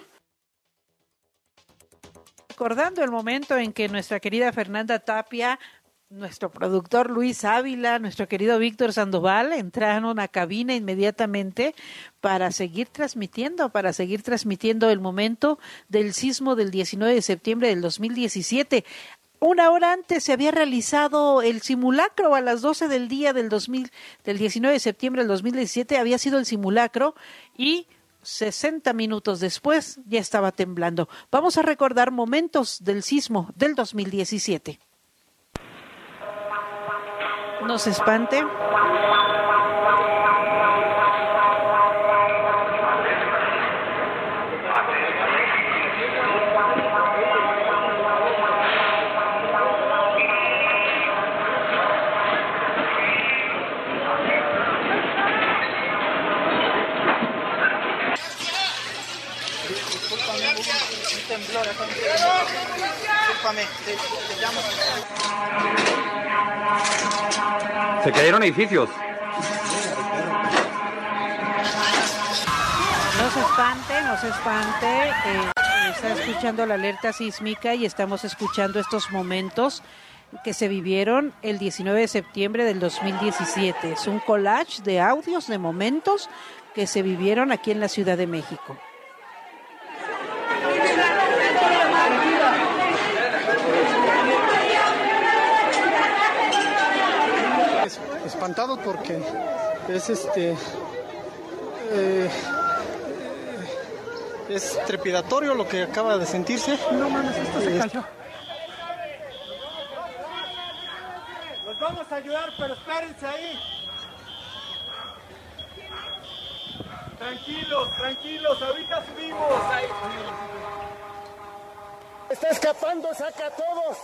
Recordando el momento en que nuestra querida Fernanda Tapia, nuestro productor Luis Ávila, nuestro querido Víctor Sandoval entraron a cabina inmediatamente para seguir transmitiendo, para seguir transmitiendo el momento del sismo del diecinueve de septiembre del dos mil diecisiete. Una hora antes se había realizado el simulacro a las doce del día del dos mil, del diecinueve de septiembre del dos mil diecisiete, había sido el simulacro y sesenta minutos después ya estaba temblando. Vamos a recordar momentos del sismo del dos mil diecisiete. No se espante. Se cayeron edificios. No se espante, no se espante. Eh, está escuchando la alerta sísmica y estamos escuchando estos momentos que se vivieron el diecinueve de septiembre del dos mil diecisiete. Es un collage de audios, de momentos que se vivieron aquí en la Ciudad de México. Espantados porque es este eh, es trepidatorio lo que acaba de sentirse. No mames, esto se cayó. Los vamos a ayudar, pero espérense ahí. Tranquilos, tranquilos, ahorita subimos. Está escapando, saca a todos.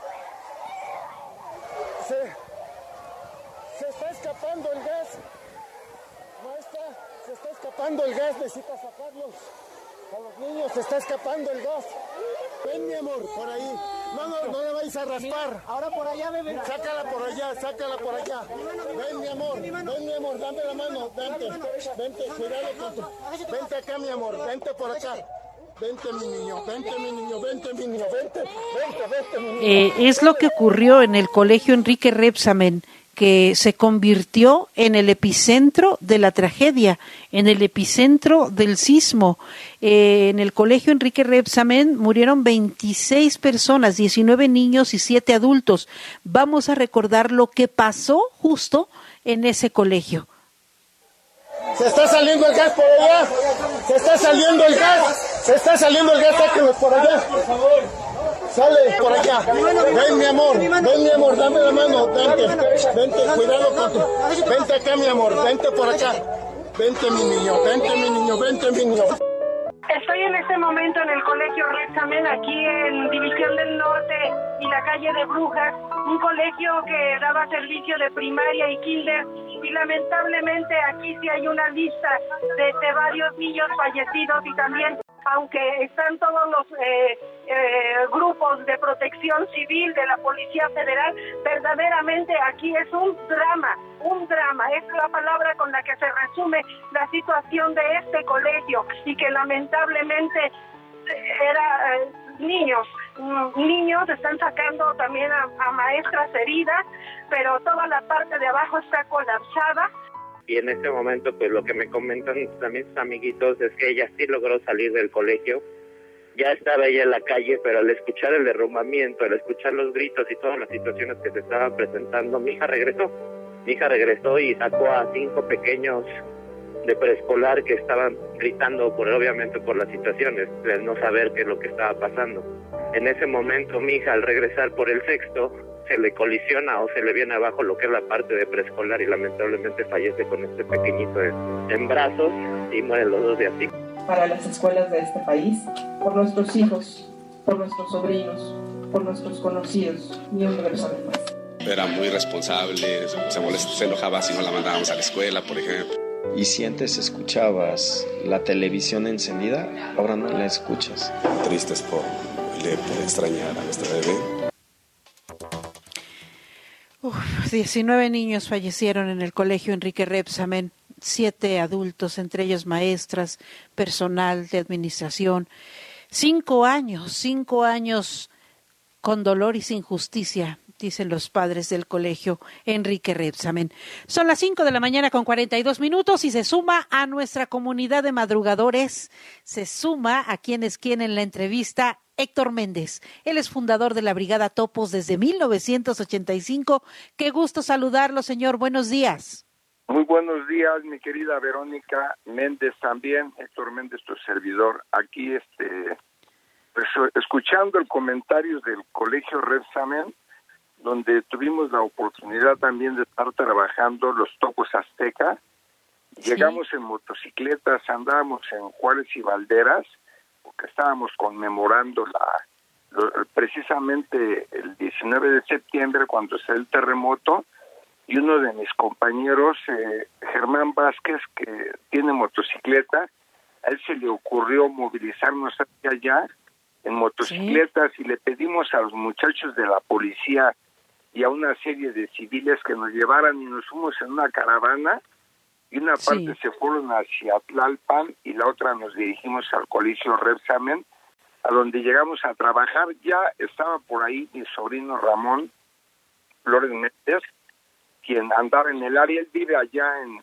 Se... Se está escapando el gas. Maestra, se está escapando el gas. Necesita sacarlos. A los niños se está escapando el gas. Ven, mi amor, por ahí. No, no, no le vais a raspar. Ahora por allá, bebé. Sácala por allá, sácala por allá. Ven, mi amor, ven, mi amor, dame la mano. Vente, vente, cuidado con tu... Vente acá, mi amor, vente por acá. Vente, mi niño, vente, mi niño, vente, mi niño, vente, vente, vente, mi niño. Eh, es lo que ocurrió en el colegio Enrique Rebsamen, que se convirtió en el epicentro de la tragedia, en el epicentro del sismo. Eh, en el colegio Enrique Rebsamen murieron veintiséis personas, diecinueve niños y siete adultos. Vamos a recordar lo que pasó justo en ese colegio. Se está saliendo el gas por allá, se está saliendo el gas, se está saliendo el gas, sáquenlo por allá, por favor. Sale por allá. Ven, mi amor, ven, mi amor, dame la mano, vente, vente, cuidado con tu... Vente acá, mi amor, vente por acá. Vente, mi niño, vente, mi niño, vente, mi niño. Estoy en este momento en el colegio Rebsamen, aquí en División del Norte y la calle de Brujas, un colegio que daba servicio de primaria y kinder, y lamentablemente aquí sí hay una lista de, de varios niños fallecidos, y también, aunque están todos los eh, eh, grupos de protección civil de la Policía Federal, verdaderamente aquí es un drama, un drama, es la palabra con la que se resume la situación de este colegio, y que lamentablemente era eh, niños, niños están sacando también a, a maestras heridas, pero toda la parte de abajo está colapsada. Y en este momento, pues lo que me comentan también sus amiguitos es que ella sí logró salir del colegio. Ya estaba ella en la calle, pero al escuchar el derrumbamiento, al escuchar los gritos y todas las situaciones que se estaban presentando, mi hija regresó. Mi hija regresó y sacó a cinco pequeños de preescolar que estaban gritando, por obviamente por las situaciones, de no saber qué es lo que estaba pasando. En ese momento, mi hija, al regresar por el sexto, se le colisiona o se le viene abajo lo que es la parte de preescolar y lamentablemente fallece con este pequeñito en brazos y mueren los dos de así. Para las escuelas de este país, por nuestros hijos, por nuestros sobrinos, por nuestros conocidos, ni un debe saber más. Era muy responsable, se, molest- se enojaba si no la mandábamos a la escuela, por ejemplo. Y si antes escuchabas la televisión encendida, ahora no la escuchas. Tristes por, por extrañar a nuestra bebé. Uf, diecinueve niños fallecieron en el colegio Enrique Rebsamen, siete adultos, entre ellos maestras, personal de administración. Cinco años, cinco años con dolor y sin justicia, dicen los padres del colegio Enrique Rebsamen. Son las cinco de la mañana con cuarenta y dos minutos y se suma a nuestra comunidad de madrugadores, se suma a quienes quieren la entrevista Héctor Méndez. Él es fundador de la Brigada Topos desde mil novecientos ochenta y cinco. Qué gusto saludarlo, señor. Buenos días. Muy buenos días, mi querida Verónica Méndez también, Héctor Méndez, tu servidor. Aquí, este, pues, escuchando el comentario del Colegio Rebsamen, donde tuvimos la oportunidad también de estar trabajando los Topos Azteca. Sí. Llegamos en motocicletas, andábamos en Juárez y Valderas, que estábamos conmemorando la lo, precisamente el diecinueve de septiembre cuando se dio el terremoto, y uno de mis compañeros, eh, Germán Vázquez, que tiene motocicleta, a él se le ocurrió movilizarnos hacia allá en motocicletas, ¿sí? Y le pedimos a los muchachos de la policía y a una serie de civiles que nos llevaran, y nos fuimos en una caravana, y una parte sí. se fueron hacia Tlalpan y la otra nos dirigimos al Colegio Rebsamen, a donde llegamos a trabajar. Ya estaba por ahí mi sobrino Ramón Flores Méndez, quien andaba en el área. Él vive allá en,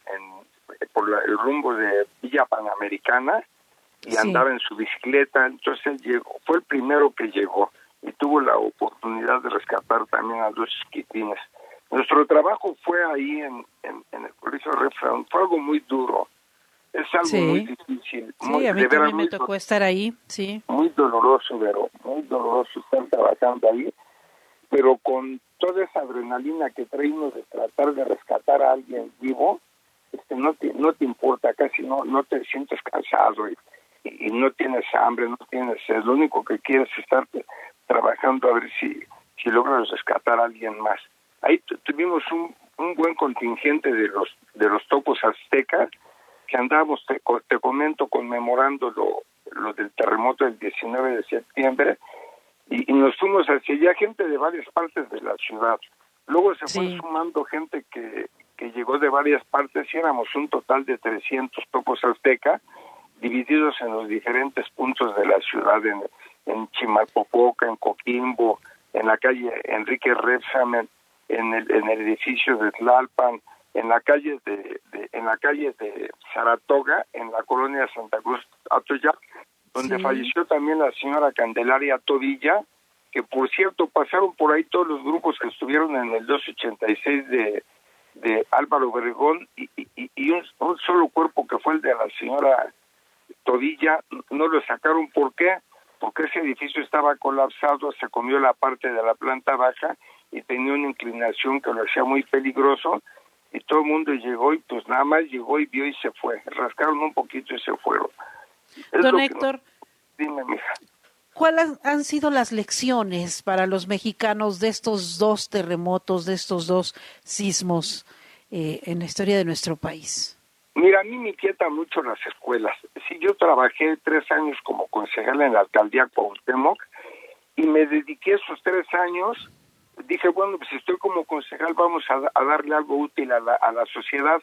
en por la, el rumbo de Villa Panamericana, y sí. andaba en su bicicleta. Entonces él llegó, fue el primero que llegó y tuvo la oportunidad de rescatar también a dos chiquitines. Nuestro trabajo fue ahí en, en, en el Colegio Rebsamen. Fue algo muy duro, es algo sí. muy difícil. Sí, muy, a mí también me muy, tocó estar ahí, sí. Muy doloroso, pero muy doloroso estar trabajando ahí, pero con toda esa adrenalina que traemos de tratar de rescatar a alguien vivo, este, no te, no te importa, casi no, no te sientes cansado y, y no tienes hambre, no tienes sed. Lo único que quieres es estar trabajando a ver si, si logras rescatar a alguien más. Ahí tuvimos un, un buen contingente de los de los topos aztecas que andábamos, te, te comento, conmemorando lo, lo del terremoto del diecinueve de septiembre, y, y nos fuimos hacia allá, gente de varias partes de la ciudad. Luego se sí. fue sumando gente que, que llegó de varias partes, y éramos un total de trescientos topos aztecas, divididos en los diferentes puntos de la ciudad, en, en Chimalpopoca, en Coquimbo, en la calle Enrique Rebsamen, en el, en el edificio de Tlalpan, en la calle de, de en la calle de Saratoga, en la colonia Santa Cruz Atoyac, donde sí. falleció también la señora Candelaria Tobilla, que por cierto pasaron por ahí todos los grupos que estuvieron en el doscientos ochenta y seis de, de Álvaro Obregón, y, y, y un, un solo cuerpo que fue el de la señora Tobilla no lo sacaron. ¿Por qué? Porque ese edificio estaba colapsado, se comió la parte de la planta baja y tenía una inclinación que lo hacía muy peligroso, y todo el mundo llegó y pues nada más llegó y vio y se fue. Rascaron un poquito y se fueron. Es Don Héctor, no... dime, mija. ¿Cuáles han sido las lecciones para los mexicanos de estos dos terremotos, de estos dos sismos eh, en la historia de nuestro país? Mira, a mí me inquieta mucho las escuelas. Sí, yo trabajé tres años como concejal en la alcaldía Cuauhtémoc, y me dediqué esos tres años. Dije, bueno, pues si estoy como concejal, vamos a, a darle algo útil a la, a la sociedad,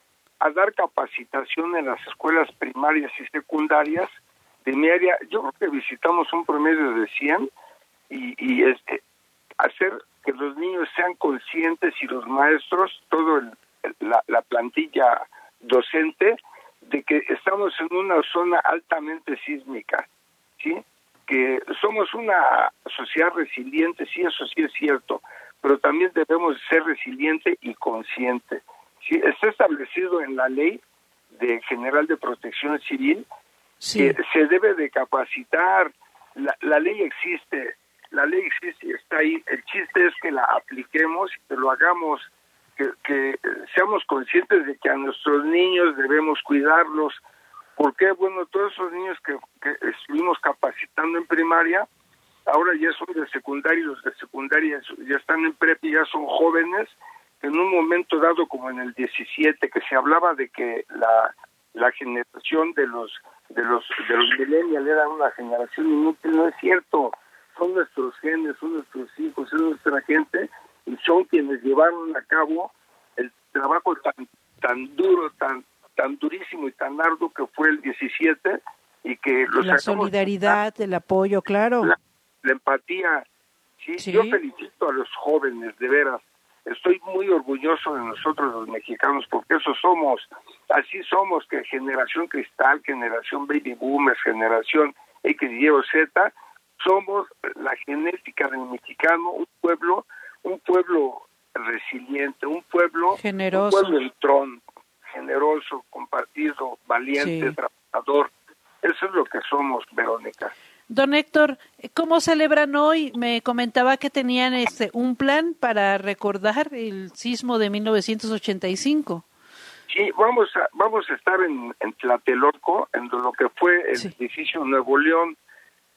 a dar capacitación en las escuelas primarias y secundarias de mi área. Yo creo que visitamos un promedio de cien, y, y este, hacer que los niños sean conscientes, y los maestros, todo el, la, la plantilla docente, de que estamos en una zona altamente sísmica, ¿sí? Que somos una sociedad resiliente, sí, eso sí es cierto, pero también debemos ser resiliente y consciente. Sí, está establecido en la Ley de General de Protección Civil sí. que se debe de capacitar. La, la ley existe, la ley existe y está ahí. El chiste es que la apliquemos y que lo hagamos, que, que seamos conscientes de que a nuestros niños debemos cuidarlos. Porque, bueno, todos esos niños que, que estuvimos capacitando en primaria, ahora ya son de secundaria, y los de secundaria ya están en prepa y ya son jóvenes. En un momento dado, como en el diecisiete, que se hablaba de que la la generación de los de los de los millennials era una generación inútil, no es cierto. Son nuestros genes, son nuestros hijos, es nuestra gente, y son quienes llevaron a cabo el trabajo tan tan duro, tan tan durísimo y tan arduo que fue el diecisiete, y que los la solidaridad, el apoyo, claro, la, la empatía. Sí, sí, yo felicito a los jóvenes, de veras. Estoy muy orgulloso de nosotros los mexicanos, porque eso somos, así somos, que generación cristal, generación baby boomers, generación X, Y o Z, somos la genética del mexicano, un pueblo, un pueblo resiliente, un pueblo generoso, un pueblo entrón, generoso, compartido, valiente, sí. trabajador. Eso es lo que somos, Verónica. Don Héctor, ¿cómo celebran hoy? Me comentaba que tenían este un plan para recordar el sismo de mil novecientos ochenta y cinco. Sí, vamos a vamos a estar en, en Tlatelolco, en lo que fue el sí. edificio Nuevo León.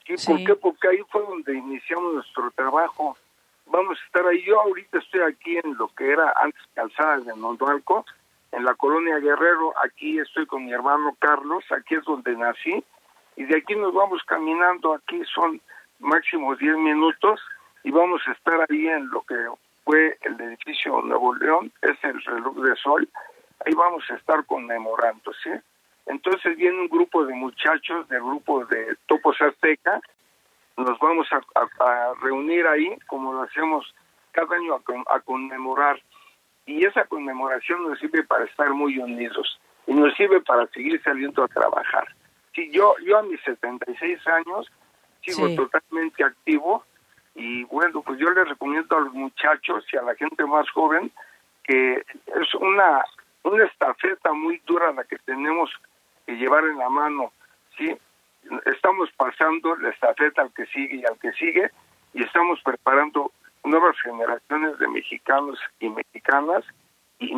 ¿Sí? Sí. ¿Por qué? Porque ahí fue donde iniciamos nuestro trabajo. Vamos a estar ahí. Yo ahorita estoy aquí en lo que era antes Calzada de Nondualco, en la colonia Guerrero. Aquí estoy con mi hermano Carlos, aquí es donde nací, y de aquí nos vamos caminando. Aquí son máximo diez minutos y vamos a estar ahí en lo que fue el edificio Nuevo León, es el reloj de sol. Ahí vamos a estar conmemorando, ¿sí? Entonces viene un grupo de muchachos del grupo de Topos Azteca. Nos vamos a, a, a reunir ahí, como lo hacemos cada año, a, a conmemorar. Y esa conmemoración nos sirve para estar muy unidos y nos sirve para seguir saliendo a trabajar. Sí, yo, yo a mis setenta y seis años sigo Sí. totalmente activo, y bueno, pues yo les recomiendo a los muchachos y a la gente más joven que es una, una estafeta muy dura la que tenemos que llevar en la mano, ¿sí? Estamos pasando la estafeta al que sigue y al que sigue, y estamos preparando nuevas generaciones de mexicanos y mexicanas y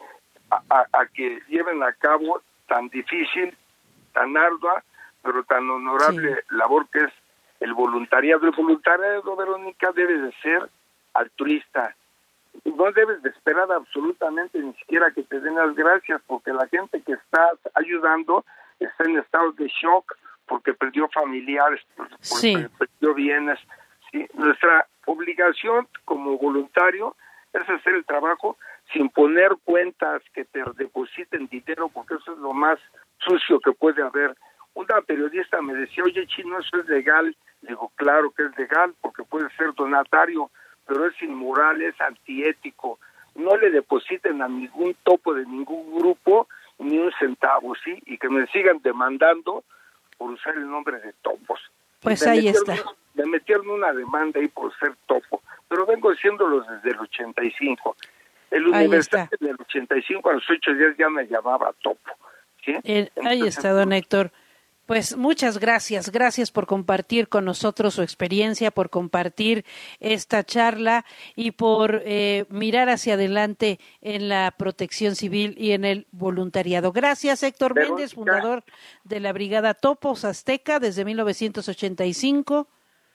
a, a, a que lleven a cabo tan difícil, tan ardua, pero tan honorable sí. labor que es el voluntariado. El voluntariado, Verónica, debe de ser altruista. No debes de esperar absolutamente ni siquiera que te den las gracias, porque la gente que está ayudando está en estado de shock porque perdió familiares, porque sí. perdió bienes. ¿Sí? Nuestra obligación como voluntario es hacer el trabajo sin poner cuentas que te depositen dinero, porque eso es lo más sucio que puede haber. Una periodista me decía, oye, Chino, ¿eso es legal? Le digo, claro que es legal, porque puede ser donatario, pero es inmoral, es antiético. No le depositen a ningún topo de ningún grupo ni un centavo, ¿sí? Y que me sigan demandando por usar el nombre de topos. Pues ahí está. Me metieron una demanda ahí por ser topo, pero vengo haciéndolo desde el ochenta y cinco. El Universal del ochenta y cinco, a los ocho días ya me llamaba topo, ¿sí? El, ahí Entonces, está, don Héctor. Pues muchas gracias, gracias por compartir con nosotros su experiencia, por compartir esta charla y por eh, mirar hacia adelante en la protección civil y en el voluntariado. Gracias, Héctor Verónica Méndez, fundador de la Brigada Topos Azteca desde mil novecientos ochenta y cinco.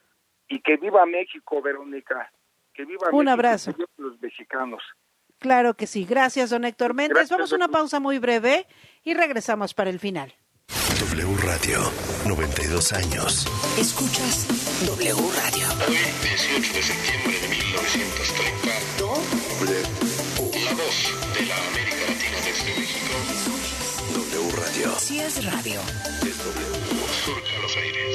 Y que viva México, Verónica, que viva Un México, abrazo. Que viva los mexicanos. Claro que sí. Gracias, don Héctor Méndez. Gracias, Vamos a una pausa muy breve y regresamos para el final. W Radio, noventa y dos años. Escuchas W Radio. Hoy, dieciocho de septiembre de mil novecientos treinta. W. La voz de la América Latina desde México. W Radio. Sí es radio. Es W. Surca los aires.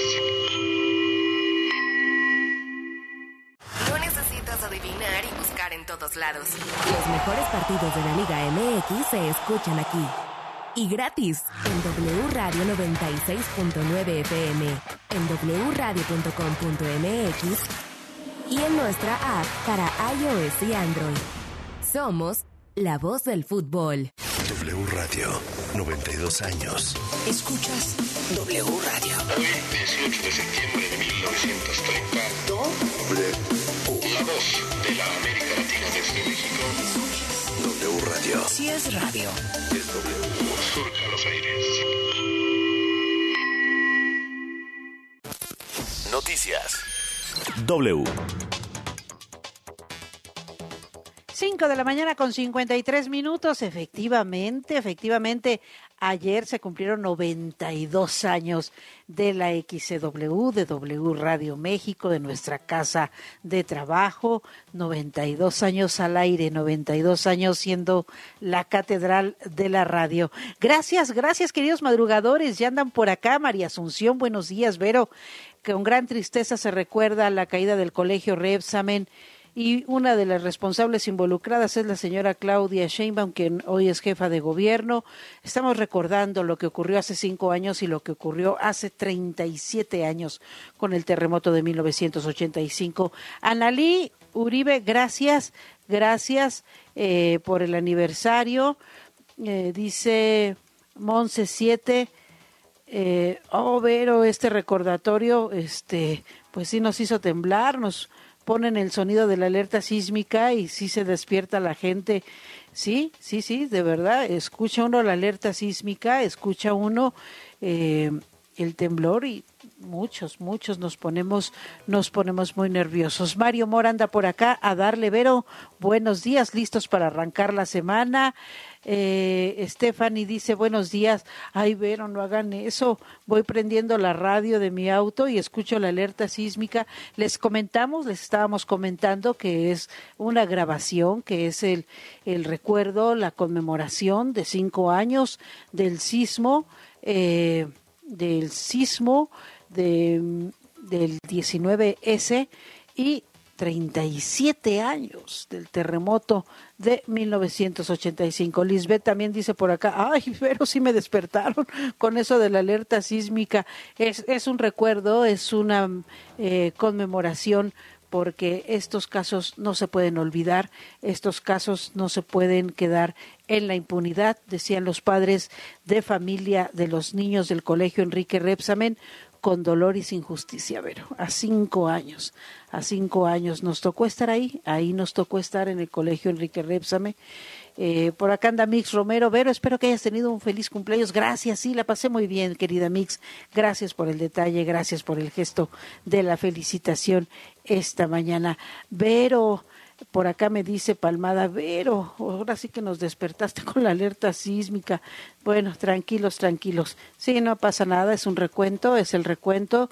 No necesitas adivinar y buscar en todos lados. Los mejores partidos de la Liga M X se escuchan aquí. Y gratis en W Radio noventa y seis punto nueve F M, en w radio punto com punto m x y en nuestra app para iOS y Android. Somos la voz del fútbol. W Radio, noventa y dos años. Escuchas W Radio. Hoy, dieciocho de septiembre de mil novecientos treinta. W. La voz de la América Latina desde México. W Radio. Sí es radio. Es W. Surca los aires. Noticias. W. Cinco de la mañana con cincuenta y tres minutos. Efectivamente, efectivamente, ayer se cumplieron noventa y dos años de la X C W, de W Radio México, de nuestra casa de trabajo. noventa y dos años al aire, noventa y dos años siendo la catedral de la radio. Gracias, gracias, queridos madrugadores. Ya andan por acá. María Asunción, buenos días. Vero, que con gran tristeza se recuerda la caída del colegio Rebsamen. Y una de las responsables involucradas es la señora Claudia Sheinbaum, quien hoy es jefa de gobierno. Estamos recordando lo que ocurrió hace cinco años y lo que ocurrió hace treinta y siete años con el terremoto de mil novecientos ochenta y cinco. Analí Uribe, gracias, gracias eh, por el aniversario. Eh, dice Monse siete, eh, oh, Vero, este recordatorio, este, pues sí nos hizo temblar, nos ponen el sonido de la alerta sísmica y sí se despierta la gente. Sí, sí, sí, de verdad, escucha uno la alerta sísmica, escucha uno eh, el temblor y muchos, muchos nos ponemos, nos ponemos muy nerviosos. Mario Mora anda por acá a darle, Vero, buenos días, listos para arrancar la semana. Eh, Stephanie dice, buenos días. Ay, Vero, no hagan eso. Voy prendiendo la radio de mi auto y escucho la alerta sísmica. Les comentamos, les estábamos comentando que es una grabación, que es el, el recuerdo, la conmemoración de cinco años del sismo, eh, del sismo de, del diecinueve ese y treinta y siete años del terremoto de mil novecientos ochenta y cinco. Lisbeth también dice por acá, ay, pero sí me despertaron con eso de la alerta sísmica. Es, es un recuerdo, es una eh, conmemoración, porque estos casos no se pueden olvidar, estos casos no se pueden quedar en la impunidad, decían los padres de familia de los niños del colegio Enrique Rebsamen, con dolor y sin justicia, Vero, a cinco años, a cinco años nos tocó estar ahí, ahí nos tocó estar en el colegio Enrique Rebsamen. Eh, por acá anda Mix Romero. Vero, espero que hayas tenido un feliz cumpleaños. Gracias, sí, la pasé muy bien, querida Mix. Gracias por el detalle, gracias por el gesto de la felicitación esta mañana. Vero, por acá me dice Palmada, Vero, ahora sí que nos despertaste con la alerta sísmica. Bueno, tranquilos, tranquilos. Sí, no pasa nada, es un recuento, es el recuento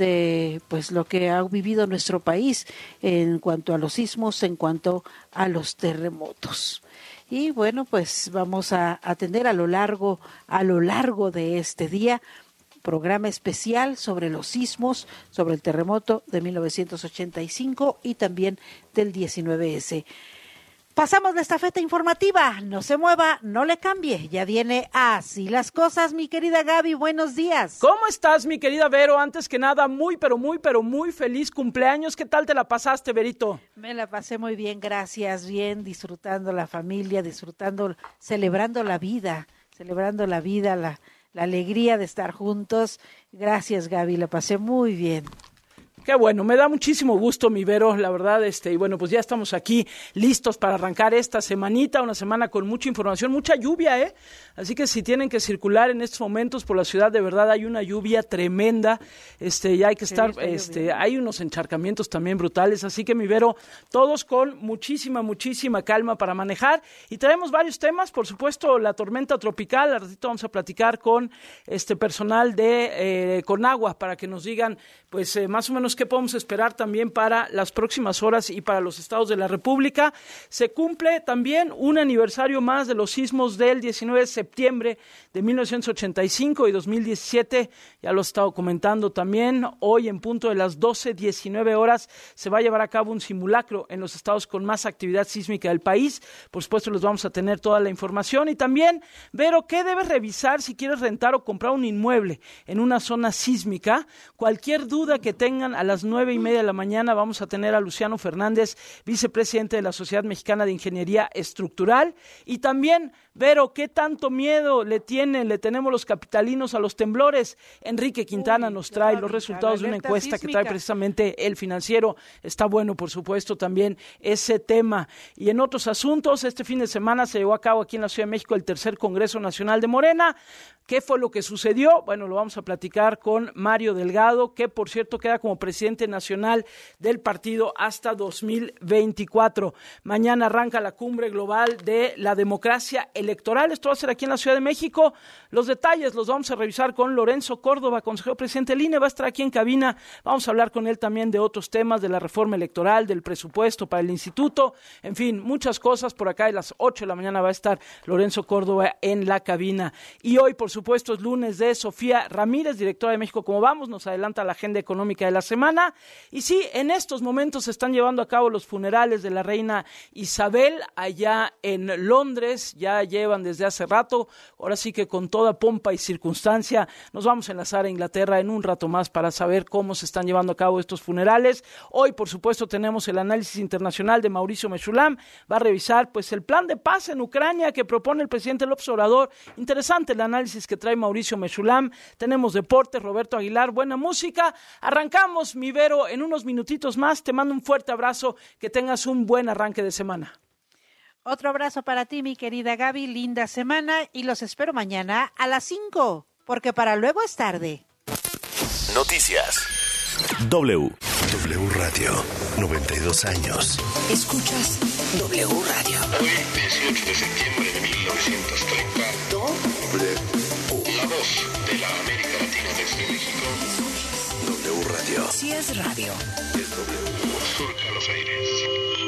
de pues lo que ha vivido nuestro país en cuanto a los sismos, en cuanto a los terremotos. Y bueno, pues vamos a atender a lo largo, a lo largo de este día, programa especial sobre los sismos, sobre el terremoto de mil novecientos ochenta y cinco y también del diecinueve ese. Pasamos la estafeta informativa, no se mueva, no le cambie, ya viene Así las Cosas, mi querida Gaby, buenos días. ¿Cómo estás, mi querida Vero? Antes que nada, muy, pero muy, pero muy feliz cumpleaños. ¿Qué tal te la pasaste, Verito? Me la pasé muy bien, gracias, bien, disfrutando la familia, disfrutando, celebrando la vida, celebrando la vida, la, la alegría de estar juntos. Gracias, Gaby, la pasé muy bien. Qué bueno, me da muchísimo gusto, mi Vero, la verdad, este, y bueno, pues ya estamos aquí listos para arrancar esta semanita, una semana con mucha información, mucha lluvia, ¿eh? Así que si tienen que circular en estos momentos por la ciudad, de verdad hay una lluvia tremenda, este, y hay que estar, sí, este, hay unos encharcamientos también brutales, así que, mi Vero, todos con muchísima, muchísima calma para manejar, y traemos varios temas, por supuesto, la tormenta tropical, al ratito vamos a platicar con este personal de eh, Conagua para que nos digan, pues, eh, más o menos qué podemos esperar también para las próximas horas y para los estados de la República. Se cumple también un aniversario más de los sismos del diecinueve de septiembre de mil novecientos ochenta y cinco y dos mil diecisiete, ya lo he estado comentando también. Hoy en punto de las doce diecinueve horas se va a llevar a cabo un simulacro en los estados con más actividad sísmica del país. Por supuesto les vamos a tener toda la información y también, Vero, ¿qué debes revisar si quieres rentar o comprar un inmueble en una zona sísmica? Cualquier duda que tengan, a las nueve y media de la mañana vamos a tener a Luciano Fernández, vicepresidente de la Sociedad Mexicana de Ingeniería Estructural. Y también, Vero, ¿qué tanto miedo le tienen, le tenemos los capitalinos a los temblores? Enrique Quintana Uy, nos trae claro, los resultados de una encuesta sísmica que trae precisamente El Financiero. Está bueno, por supuesto, también ese tema. Y en otros asuntos, este fin de semana se llevó a cabo aquí en la Ciudad de México el tercer Congreso Nacional de Morena. ¿Qué fue lo que sucedió? Bueno, lo vamos a platicar con Mario Delgado, que por cierto queda como presidente nacional del partido hasta dos mil veinticuatro. Mañana arranca la cumbre global de la democracia electoral. Esto va a ser aquí en la Ciudad de México. Los detalles los vamos a revisar con Lorenzo Córdoba, consejero presidente del I N E. Va a estar aquí en cabina. Vamos a hablar con él también de otros temas, de la reforma electoral, del presupuesto para el instituto. En fin, muchas cosas. Por acá a las ocho de la mañana va a estar Lorenzo Córdoba en la cabina. Y hoy, por supuesto, es lunes de Sofía Ramírez, directora de México Como Vamos. Nos adelanta la agenda económica de la semana. Y sí, en estos momentos se están llevando a cabo los funerales de la reina Isabel allá en Londres. Ya llevan desde hace rato, ahora sí que con toda pompa y circunstancia. Nos vamos a enlazar a Inglaterra en un rato más para saber cómo se están llevando a cabo estos funerales. Hoy, por supuesto, tenemos el análisis internacional de Mauricio Meshulam. Va a revisar pues el plan de paz en Ucrania que propone el presidente López Obrador. Interesante el análisis que trae Mauricio Meshulam. Tenemos deportes, Roberto Aguilar, buena música. Arrancamos, mi Vero, en unos minutitos más. Te mando un fuerte abrazo, que tengas un buen arranque de semana. Otro abrazo para ti, mi querida Gaby, linda semana y los espero mañana a las cinco, porque para luego es tarde. Noticias. W. W Radio, noventa y dos años. Escuchas W Radio. Hoy, dieciocho de septiembre de mil novecientos treinta. W. La voz de la América Latina desde México. W Radio. Si es radio. Es W. Surca los aires.